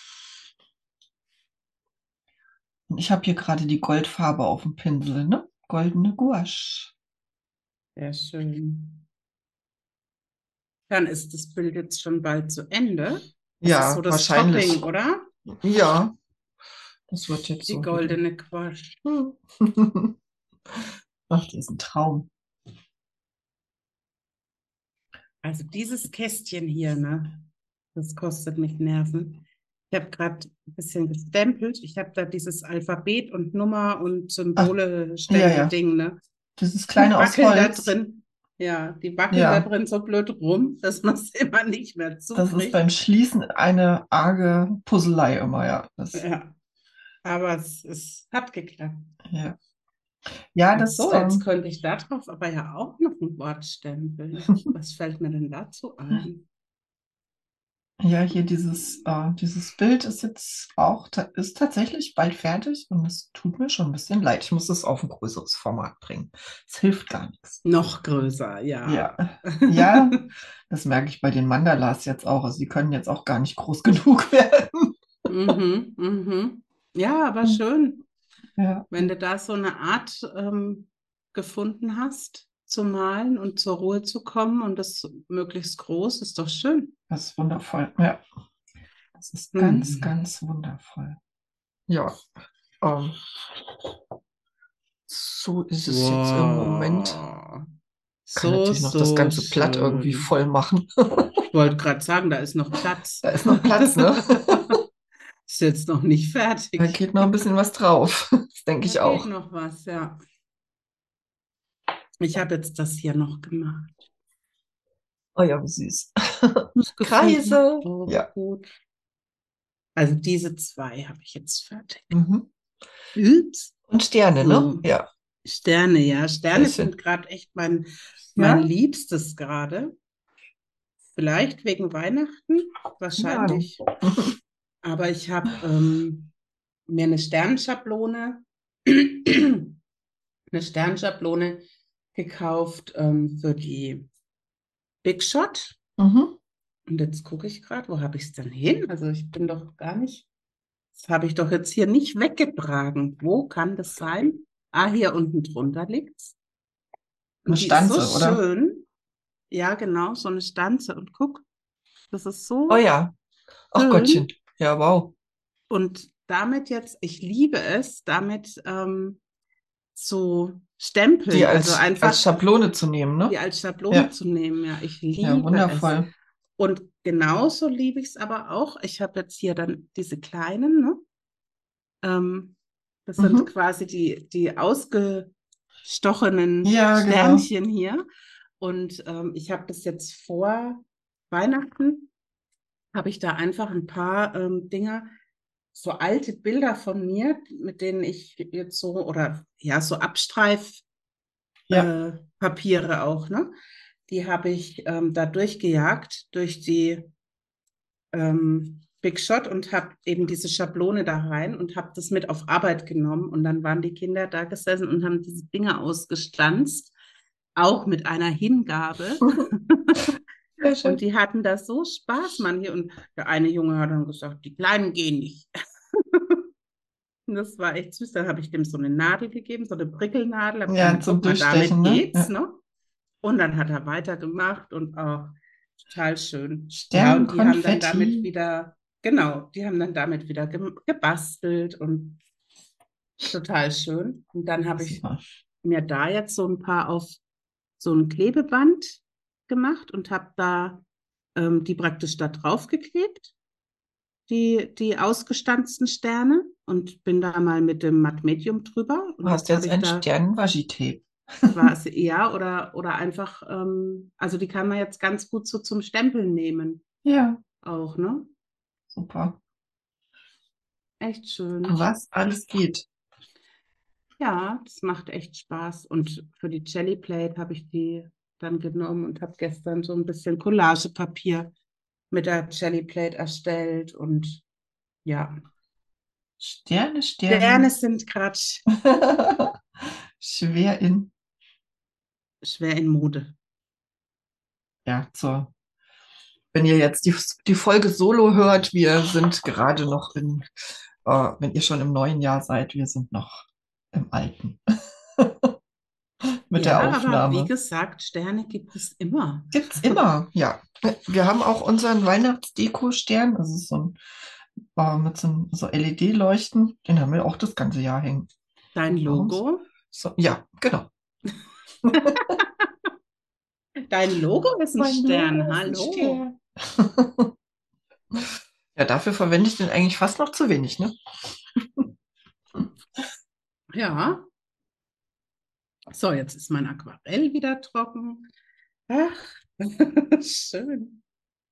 Und ich habe hier gerade die Goldfarbe auf dem Pinsel, ne? Goldene Gouache. Sehr schön. Dann ist das Bild jetzt schon bald zu Ende. Das ist so Ja, das wahrscheinlich. Topping, oder? Ja, das wird jetzt Die so. goldene Quatsch. Ach, die ist ein Traum. Also dieses Kästchen hier, ne? Das kostet mich Nerven. Ich habe gerade ein bisschen gestempelt. Ich habe da dieses Alphabet und Nummer und Ach, Symbole-Stempel-Ding, ne? Dieses Die kleine aus wackeln da Holz. drin. Ja, die wackeln da Ja, drin so blöd rum, dass man es immer nicht mehr das ist zukriegt. beim Schließen eine arge Puzzlei immer, ja. Das, Ja, aber es, es hat geklappt. ja. Ja, Ach das, so, jetzt ähm, könnte ich da drauf aber ja auch noch ein Wort stempeln. Was fällt mir denn dazu ein? Ja, hier dieses, äh, dieses Bild ist jetzt auch, ta ist tatsächlich bald fertig und es tut mir schon ein bisschen leid. Ich muss es auf ein größeres Format bringen. Es hilft gar nichts. Noch größer, Ja, ja. ja, das merke ich bei den Mandalas jetzt auch. Also die können jetzt auch gar nicht groß genug werden. Mhm, mhm. Ja, aber schön, Ja, wenn du da so eine Art ähm, gefunden hast, zu malen und zur Ruhe zu kommen und das möglichst groß, ist doch schön. das ist wundervoll. Ja, das ist ganz, Mhm. ganz wundervoll. Ja, ähm, so ist es jetzt im Moment. Wow. Kann So, natürlich noch das so ganze Blatt irgendwie schön. voll machen. Ich wollte gerade sagen, da ist noch Platz. Da ist noch Platz, ne? Ist jetzt noch nicht Da fertig. geht noch ein bisschen was drauf. Das denke Da ich geht auch. noch was, ja. Ich habe jetzt das hier noch gemacht. Oh ja, wie süß. Das gefällt mir Kreise. auch Ja. gut. Also diese zwei habe ich jetzt fertig. Mhm. Ups. Und Sterne, ne? So, Ja. Sterne, ja. Sehr Sterne schön. sind gerade echt mein, mein Ja? Liebstes gerade. Vielleicht wegen Weihnachten, Keine Ahnung. wahrscheinlich. Aber ich habe ähm, mir eine Sternenschablone, eine Sternenschablone gekauft ähm, für die Big Shot. Mhm. Und jetzt gucke ich gerade, wo habe ich es denn hin? Also ich bin doch gar nicht, das habe ich doch jetzt hier nicht weggetragen. Wo kann das sein? Ah, hier unten drunter liegt's. Eine Und die ist so Stanze, oder? schön. Ja, genau, so eine Stanze. Und guck, das ist Oh so ja. Ach Gottchen. schön. Ja, wow. Und damit jetzt, ich liebe es, damit ähm, zu Die stempeln, also als, als einfach Schablone zu nehmen, die ne? als Schablone Ja. zu nehmen. Ja, ich Ja, liebe es. wundervoll. Und genauso liebe ich es aber auch. Ich habe jetzt hier dann diese kleinen, ne? Ähm, das sind Mhm. quasi die, die ausgestochenen Ja, genau. Sternchen hier. Und ähm, ich habe das jetzt vor Weihnachten, habe ich da einfach ein paar ähm, Dinger, so alte Bilder von mir, mit denen ich jetzt so, oder ja, so Abstreif Ja. äh, Papiere auch, ne? Die habe ich ähm, da durchgejagt durch die ähm, Big Shot und habe eben diese Schablone da rein und habe das mit auf Arbeit genommen. Und dann waren die Kinder da gesessen und haben diese Dinger ausgestanzt, auch mit einer Hingabe. Sehr Und schön. die hatten da so Spaß, Mann, hier. Und der eine Junge hat dann gesagt, die Kleinen gehen nicht. Und das war echt süß. Dann habe ich dem so eine Nadel gegeben, so eine Prickelnadel. Hab Ja, gesagt, zum guck mal, Durchstechen, damit ne? geht's, Ja. ne? Und dann hat er weitergemacht und oh, total schön. Ja, und die haben dann damit Sternkonfetti. wieder, genau, die haben dann damit wieder ge gebastelt und total schön. Und dann habe ich Super. mir da jetzt so ein paar auf so ein Klebeband gemacht und habe da ähm, die praktisch da drauf geklebt, die, die ausgestanzten Sterne und bin da mal mit dem Matt Medium drüber. Du Und hast jetzt habe jetzt ich ein da Sternenwashi-Tape. quasi, ja, oder, oder einfach, ähm, also die kann man jetzt ganz gut so zum Stempeln nehmen, Ja, auch, ne? super. Echt schön. Was alles geht. Ja, das macht echt Spaß. Und für die Jelly Plate habe ich die dann genommen und habe gestern so ein bisschen Collagepapier mit der Jelly Plate erstellt. Und ja, Sterne, Sterne Sterne. sind gerade Schwer in, schwer in Mode. ja, zur, wenn ihr jetzt die, die Folge Solo hört, wir sind gerade noch in, äh, wenn ihr schon im neuen Jahr seid, wir sind noch im alten mit der Ja, aber wie Aufnahme. gesagt, Sterne gibt es immer. Gibt's immer, ja. Wir haben auch unseren Weihnachtsdeko-Stern, das ist so ein, äh, mit so, so L E D-Leuchten, den haben wir auch das ganze Jahr hängen. Dein Warum? Logo? So, ja, genau. Dein Logo ist ein Mein Stern. Logo ist ein Hallo. Stern. Ja, dafür verwende ich den eigentlich fast noch zu wenig, ne? Ja. So, jetzt ist mein Aquarell wieder trocken. Ach, schön.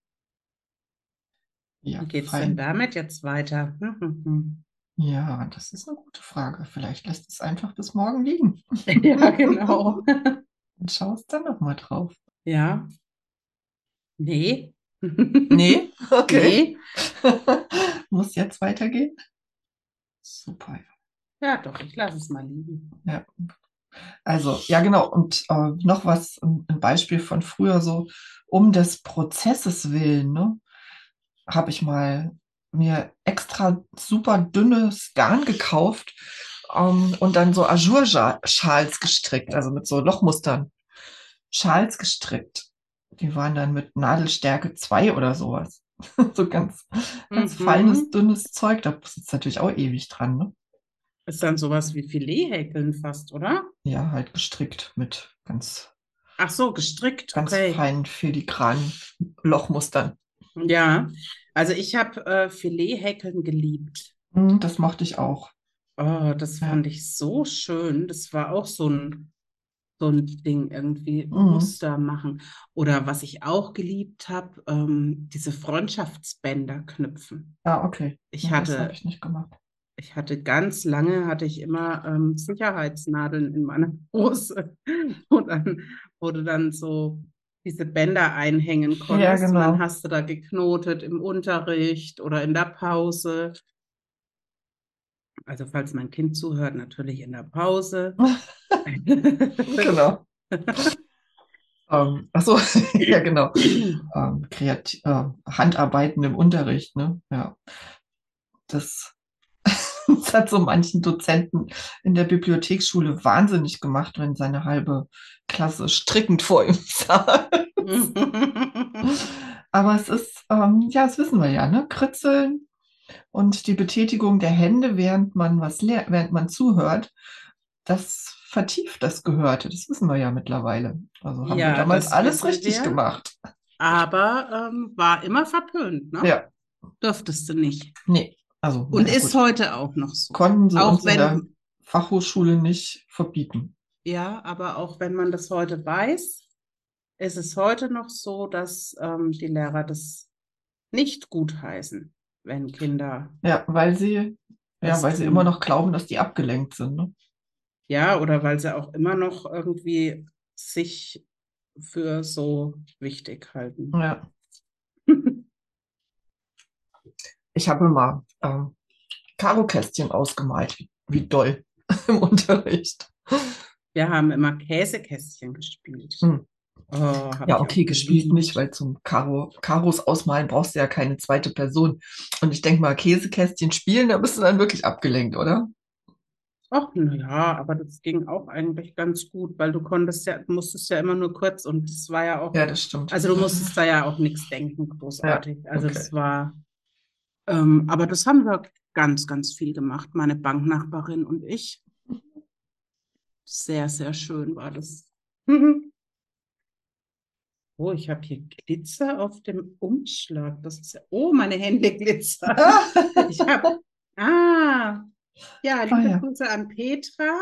Ja, Wie geht's denn fein. damit jetzt weiter? Hm, hm, hm. Ja, das ist eine gute Frage. Vielleicht lässt es einfach bis morgen liegen. Ja, genau. Und schaust dann noch mal drauf. Ja, nee. Nee? Okay. Nee? Muss jetzt weitergehen? Super. Ja, doch, ich lasse es mal liegen. Ja. Also, ja, genau. Und äh, noch was, ein ein Beispiel von früher so, um des Prozesses willen, ne, habe ich mal mir extra super dünnes Garn gekauft ähm, und dann so Ajour-Schals gestrickt, also mit so Lochmustern. Schals gestrickt. Die waren dann mit Nadelstärke zwei oder sowas. So ganz, ganz feines, Mhm. dünnes Zeug. Da sitzt natürlich auch ewig dran, ne? Ist dann sowas wie Filet-Häkeln fast, oder? Ja, halt gestrickt mit ganz, Ach so, gestrickt, ganz okay. feinen filigranen Lochmustern. Ja, also ich habe äh, Filet-Häkeln geliebt. Hm, das mochte ich auch. Oh, das Ja. fand ich so schön. Das war auch so ein, so ein Ding, irgendwie Mhm. Muster machen. Oder was ich auch geliebt habe, ähm, diese Freundschaftsbänder knüpfen. Ah, okay. Ich Nee, das habe hatte, ich nicht gemacht. ich hatte ganz lange, hatte ich immer ähm, Sicherheitsnadeln in meiner Hose. Und dann, wo du dann so diese Bänder einhängen Ja, konntest. Und dann genau. hast du da geknotet im Unterricht oder in der Pause. Also falls mein Kind zuhört, natürlich in der Pause. Genau. Ähm, ach so, ja, genau. Ähm, Kreat äh, Handarbeiten im Unterricht, ne? Ja, das, das hat so manchen Dozenten in der Bibliotheksschule wahnsinnig gemacht, wenn seine halbe Klasse strickend vor ihm saß. Aber es ist, ähm, ja, das wissen wir ja, ne? Kritzeln und die Betätigung der Hände, während man was lernt, während man zuhört, das vertieft das Gehörte. Das wissen wir ja mittlerweile. Also haben wir Ja, damals das alles wissen richtig wir, gemacht. aber ähm, war immer verpönt, ne? Ja, Durftest du nicht. nee, also, Und naja, ist gut. heute auch noch so. Konnten sie Auch uns in der wenn, Fachhochschule nicht verbieten. ja, aber auch wenn man das heute weiß, ist es heute noch so, dass ähm, die Lehrer das nicht gutheißen, wenn Kinder Ja, weil sie, ja, das weil sie immer noch tun. glauben, dass die abgelenkt sind, ne? Ja, oder weil sie auch immer noch irgendwie sich für so wichtig halten. Ja, ich habe mal ähm, Karo-Kästchen ausgemalt. Wie, wie doll im Unterricht. Wir haben immer Käsekästchen gespielt. Hm. Oh, habe Ja, ich auch okay, gespielt nicht, geliebt. weil zum Karo, Karos ausmalen brauchst du ja keine zweite Person. Und ich denke mal, Käsekästchen spielen, da bist du dann wirklich abgelenkt, oder? Ach, na ja, aber das ging auch eigentlich ganz gut, weil du konntest ja, du musstest ja immer nur kurz und es war ja auch, Ja, das stimmt. also du musstest da ja auch nichts denken, Ja, großartig. Also okay. das war, ähm, aber das haben wir ganz, ganz viel gemacht, meine Banknachbarin und ich. Sehr, sehr schön war das. Oh, ich habe hier Glitzer auf dem Umschlag. Das ist ja, oh, meine Hände glitzern. Ich habe, ah, ja, Ah liebe ja, Grüße an Petra.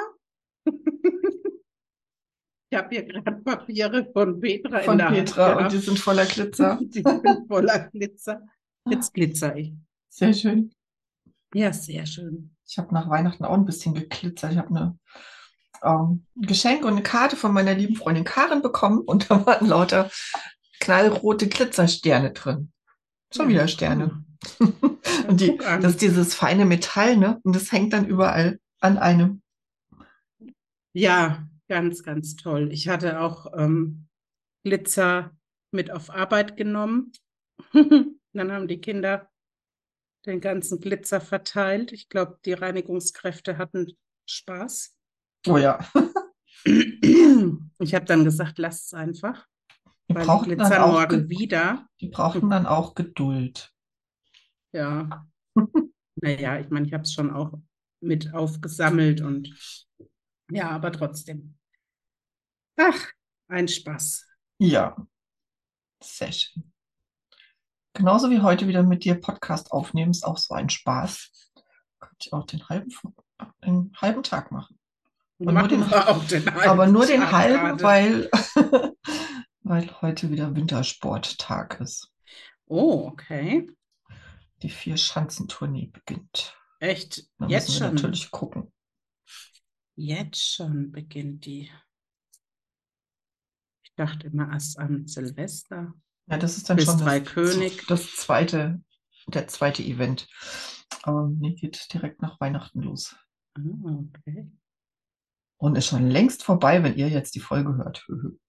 Ich habe hier gerade Papiere von Petra in von der Hand Petra und die gehabt. sind voller Glitzer. Die sind voller Glitzer. Jetzt glitzer ich. Sehr schön. Ja, sehr schön. Ich habe nach Weihnachten auch ein bisschen geglitzert. Ich habe eine ähm, ein Geschenk und eine Karte von meiner lieben Freundin Karin bekommen und da waren lauter knallrote Glitzersterne drin. Schon Ja, wieder guck Sterne. mal. Ja, Und die, guck das ist an. dieses feine Metall, ne? Und das hängt dann überall an einem. Ja, ganz, ganz toll. Ich hatte auch ähm, Glitzer mit auf Arbeit genommen. Dann haben die Kinder den ganzen Glitzer verteilt. Ich glaube, die Reinigungskräfte hatten Spaß. Oh ja. Ich habe dann gesagt, lasst es einfach, Die weil die brauchten dann glitzern auch, Ge morgen wieder. die brauchten dann auch Geduld. Ja, naja, ich meine, ich habe es schon auch mit aufgesammelt und ja, aber trotzdem. Ach, ein Spaß. Ja, sehr schön. Genauso wie heute wieder mit dir Podcast aufnehmen, ist auch so ein Spaß. Könnte ich auch den halben, den halben Tag machen. Aber nur den, Machen wir auch den aber halben nur den Tag halben, gerade. weil, weil heute wieder Wintersporttag ist. Oh, okay. Die Vier-Schanzentournee beginnt. Echt, Da müssen jetzt wir schon. natürlich gucken. Jetzt schon beginnt die. Ich dachte immer erst an Silvester. Ja, das ist dann bis schon das, Dreikönig. das zweite, der zweite Event. Aber nee, geht direkt nach Weihnachten los. Ah, okay. Und ist schon längst vorbei, wenn ihr jetzt die Folge hört.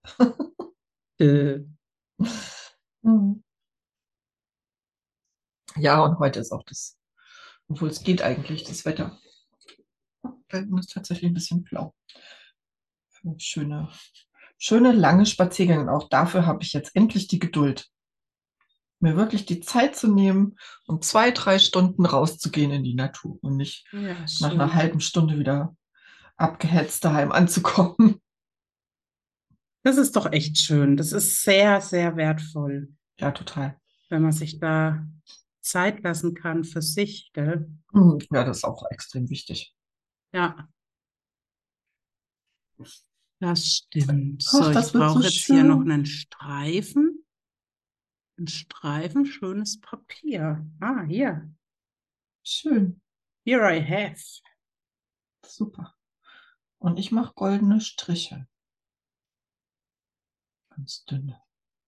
Äh, Mhm. Ja, und heute ist auch das, obwohl es geht eigentlich, das Wetter. Da ist tatsächlich ein bisschen blau. Für Schöne, schöne lange Spaziergänge. Und auch dafür habe ich jetzt endlich die Geduld, mir wirklich die Zeit zu nehmen, um zwei, drei Stunden rauszugehen in die Natur und nicht ja, nach einer schön. halben Stunde wieder abgehetzt daheim anzukommen. Das ist doch echt schön. Das ist sehr, sehr wertvoll, Ja, total. wenn man sich da Zeit lassen kann für sich, gell? Mhm. Ja, das ist auch extrem wichtig. Ja, das stimmt. Ach, So, ich das wird so brauche jetzt hier noch schön. einen Streifen. Ein Streifen, schönes Papier. Ah, hier. Schön. Here I have. Super. Und ich mache goldene Striche. Ganz dünne.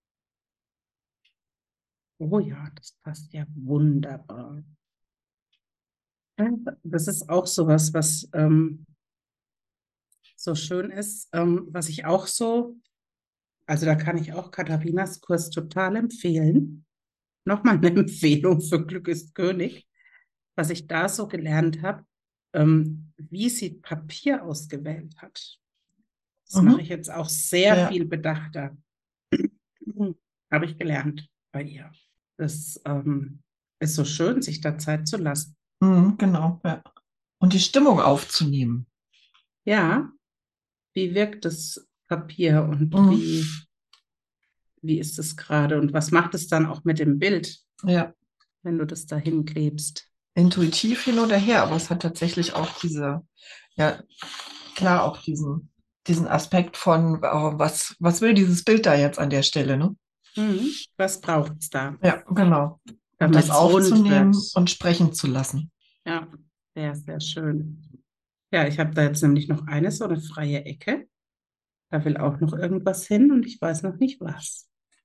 Oh ja, das passt ja wunderbar. Das ist auch sowas, was ähm, so schön ist, ähm, was ich auch so, also da kann ich auch Katharinas Kurs total empfehlen. Nochmal eine Empfehlung für Glück ist König, was ich da so gelernt habe, ähm, wie sie Papier ausgewählt hat. Das mache Mhm. ich jetzt auch sehr Ja. viel bedachter. Habe ich gelernt bei ihr. Das ähm, ist so schön, sich da Zeit zu lassen. Mhm, genau. Ja. Und die Stimmung aufzunehmen. Ja, wie wirkt das Papier und Mhm. wie, wie ist es gerade und was macht es dann auch mit dem Bild, Ja. wenn du das da hinklebst? Intuitiv hin oder her, aber es hat tatsächlich auch diese, ja, klar, auch diesen, diesen Aspekt von, äh, was, was will dieses Bild da jetzt an der Stelle, ne? Mhm. Was braucht es da, Ja, genau. Und damit das es rund wird? aufzunehmen und sprechen zu lassen. Ja, sehr, sehr schön. Ja, ich habe da jetzt nämlich noch eine so eine freie Ecke. Da will auch noch irgendwas hin und ich weiß noch nicht was.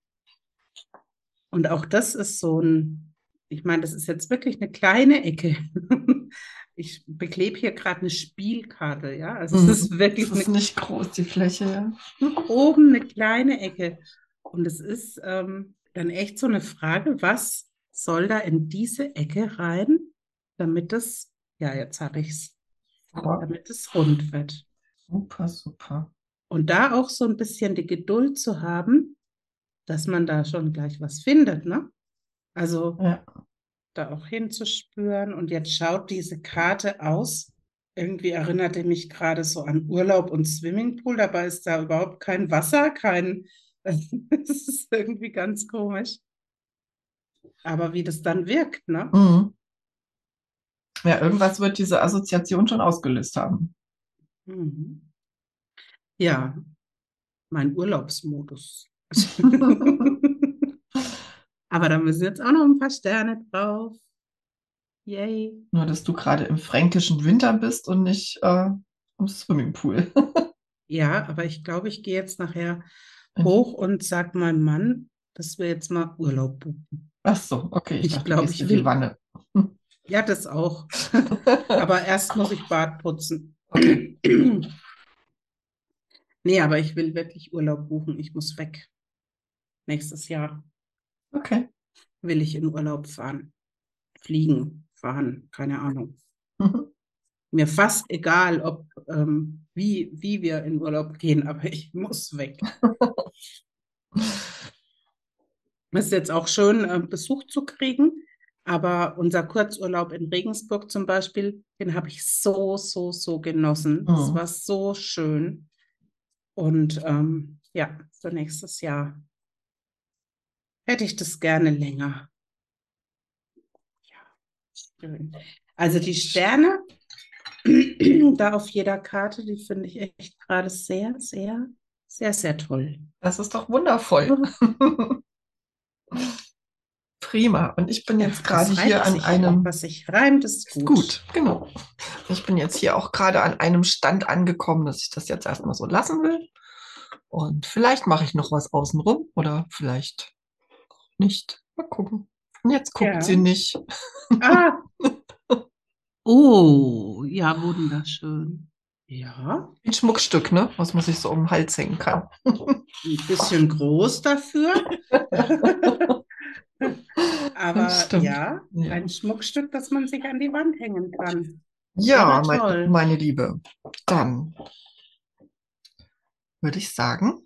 Und auch das ist so ein, ich meine, das ist jetzt wirklich eine kleine Ecke. Ich beklebe hier gerade eine Spielkarte, ja. Also es ist Mhm. Es wirklich ist eine, nicht groß, die Fläche, ja. oben eine kleine Ecke. Und es ist ähm, dann echt so eine Frage, was soll da in diese Ecke rein, damit es, ja, jetzt habe ich es, Super, damit es rund wird. super, super. Und da auch so ein bisschen die Geduld zu haben, dass man da schon gleich was findet, ne? Also Ja. da auch hinzuspüren. Und jetzt schaut diese Karte aus. Irgendwie erinnerte mich gerade so an Urlaub und Swimmingpool. Dabei ist da überhaupt kein Wasser, kein. Das ist irgendwie ganz komisch. Aber wie das dann wirkt, ne? Mhm. Ja, irgendwas wird diese Assoziation schon ausgelöst haben. Mhm. Ja, mein Urlaubsmodus. Aber da müssen jetzt auch noch ein paar Sterne drauf. Yay. Nur, dass du gerade im fränkischen Winter bist und nicht äh, im Swimmingpool. Ja, aber ich glaube, ich gehe jetzt nachher In- hoch und sag meinem Mann, dass wir jetzt mal Urlaub buchen. Ach so, okay, ich Ich dachte, du glaube, gehst ich in die will. Wanne. Ja, das auch. Aber erst muss ich Bad putzen. Okay. Nee, aber ich will wirklich Urlaub buchen. Ich muss weg. Nächstes Jahr Okay. will ich in Urlaub fahren. Fliegen, fahren, keine Ahnung. Mhm. Mir fast egal, ob ähm, wie, wie wir in Urlaub gehen, aber ich muss weg. Es ist jetzt auch schön, äh, Besuch zu kriegen, aber unser Kurzurlaub in Regensburg zum Beispiel, den habe ich so, so, so genossen. Es Mhm. war so schön. Und ähm, ja, für nächstes Jahr hätte ich das gerne länger. Ja, schön. Also die Sterne da auf jeder Karte, die finde ich echt gerade sehr, sehr, sehr, sehr toll. Das ist doch wundervoll. Prima. Und ich bin Ja, jetzt gerade das hier reimt an sich. einem, Was sich reimt, ist ist gut. gut, genau. Ich bin jetzt hier auch gerade an einem Stand angekommen, dass ich das jetzt erstmal so lassen will. Und vielleicht mache ich noch was außenrum oder vielleicht nicht. Mal gucken. Und jetzt guckt Ja. sie nicht. Ah. Oh, ja, wunderschön. Ja, Ein Schmuckstück, ne? Was man sich so um den Hals hängen kann. ein bisschen groß dafür. Das Aber stimmt. ja, Ja, ein Schmuckstück, das man sich an die Wand hängen kann. ja Aber mein, toll. meine Liebe. Dann würde ich sagen,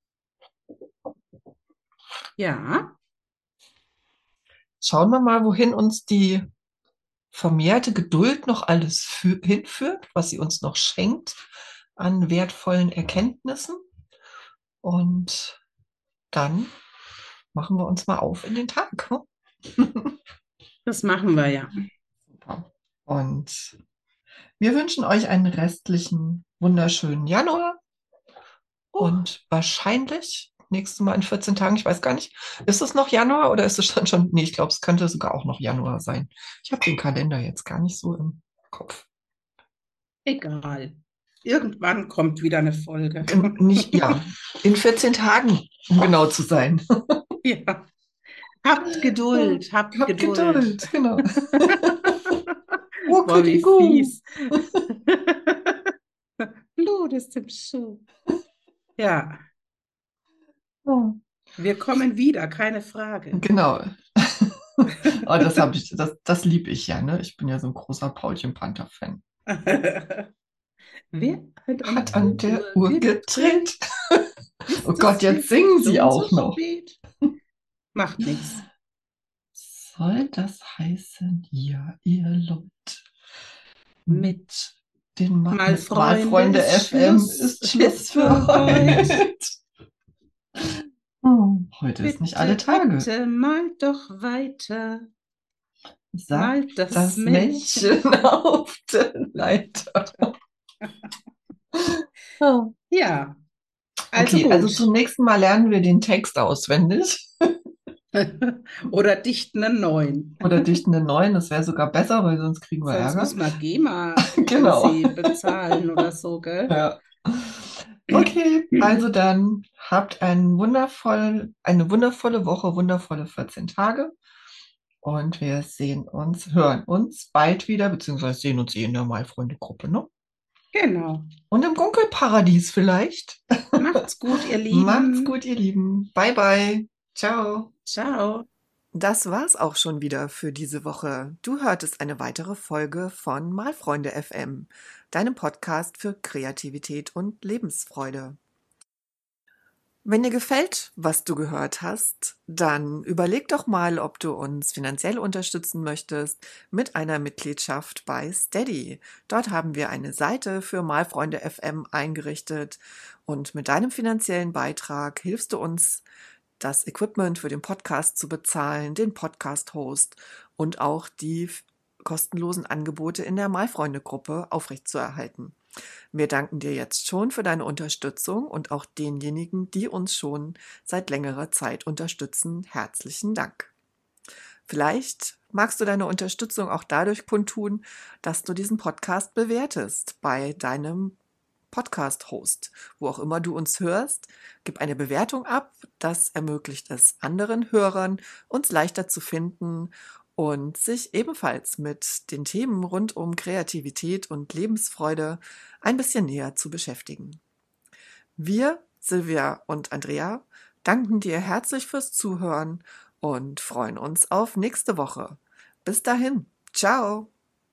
Ja, schauen wir mal, wohin uns die vermehrte Geduld noch alles fü- hinführt, was sie uns noch schenkt an wertvollen Erkenntnissen. Und dann machen wir uns mal auf in den Tag. Ne? das machen wir ja. Super. Und wir wünschen euch einen restlichen, wunderschönen Januar und wahrscheinlich nächstes Mal in vierzehn Tagen, ich weiß gar nicht, ist es noch Januar oder ist es schon schon, nee, ich glaube, es könnte sogar auch noch Januar sein. Ich habe den Kalender jetzt gar nicht so im Kopf. Egal. Irgendwann kommt wieder eine Folge. Gen- Nicht, ja, in vierzehn Tagen, um genau zu sein. Ja. Habt Geduld, habt Habt Geduld. Geduld, genau. Boah, wie Wuckeligu. fies. Blut ist im Schuh. Ja, Oh, wir kommen wieder, keine Frage. genau. Oh, das habe ich, das, das liebe ich ja, ne? Ich bin ja so ein großer Paulchen-Panther-Fan. Wer hat an Hat an der der Uhr Uhr gedreht? gedreht. Ist Oh Gott, es jetzt wirklich singen sie schon auch so noch. spät? Macht nichts. Soll das heißen, ja, ihr Leute, Mit den Ma Mal mit Freunde Malfreunde ist F M Schluss, ist Schluss ist für für heut. heute. Oh, heute ist nicht alle Bitte, Tage. bitte, malt doch weiter. Sagt Malt das, das Männchen. Männchen auf der Leiter. Oh. Ja, also Okay, also gut. zum nächsten Mal lernen wir den Text auswendig. Oder dichten einen neuen. Oder dichten einen neuen, das wäre sogar besser, weil sonst kriegen wir Sonst Ärger. müssen wir GEMA Genau. irgendwie bezahlen oder so, gell? Ja. Okay, also dann habt einen wundervoll, eine wundervolle Woche, wundervolle vierzehn Tage. Und wir sehen uns, hören uns bald wieder, beziehungsweise sehen uns eh in der Malfreunde-Gruppe, ne? Genau. Und im Gunkelparadies vielleicht. Macht's gut, ihr Lieben. Macht's gut, ihr Lieben. Bye, bye. Ciao. Ciao. Das war's auch schon wieder für diese Woche. Du hörtest eine weitere Folge von Malfreunde F M, deinem Podcast für Kreativität und Lebensfreude. Wenn dir gefällt, was du gehört hast, dann überleg doch mal, ob du uns finanziell unterstützen möchtest mit einer Mitgliedschaft bei Steady. Dort haben wir eine Seite für Malfreunde F M eingerichtet und mit deinem finanziellen Beitrag hilfst du uns, das Equipment für den Podcast zu bezahlen, den Podcast-Host und auch die kostenlosen Angebote in der Malfreunde-Gruppe aufrechtzuerhalten. Wir danken dir jetzt schon für deine Unterstützung und auch denjenigen, die uns schon seit längerer Zeit unterstützen. Herzlichen Dank. Vielleicht magst du deine Unterstützung auch dadurch kundtun, dass du diesen Podcast bewertest bei deinem Podcast-Host. Wo auch immer du uns hörst, gib eine Bewertung ab. Das ermöglicht es anderen Hörern, uns leichter zu finden und sich ebenfalls mit den Themen rund um Kreativität und Lebensfreude ein bisschen näher zu beschäftigen. Wir, Silvia und Andrea, danken dir herzlich fürs Zuhören und freuen uns auf nächste Woche. Bis dahin, ciao!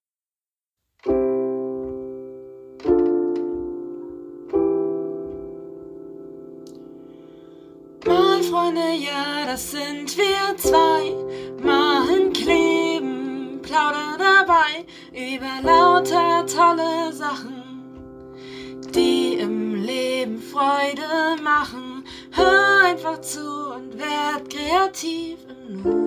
Malfreunde, ja, das sind wir zwei. Machen, kleben, plaudern dabei über lauter tolle Sachen, die im Leben Freude machen. Hör einfach zu und werd kreativ im Nu.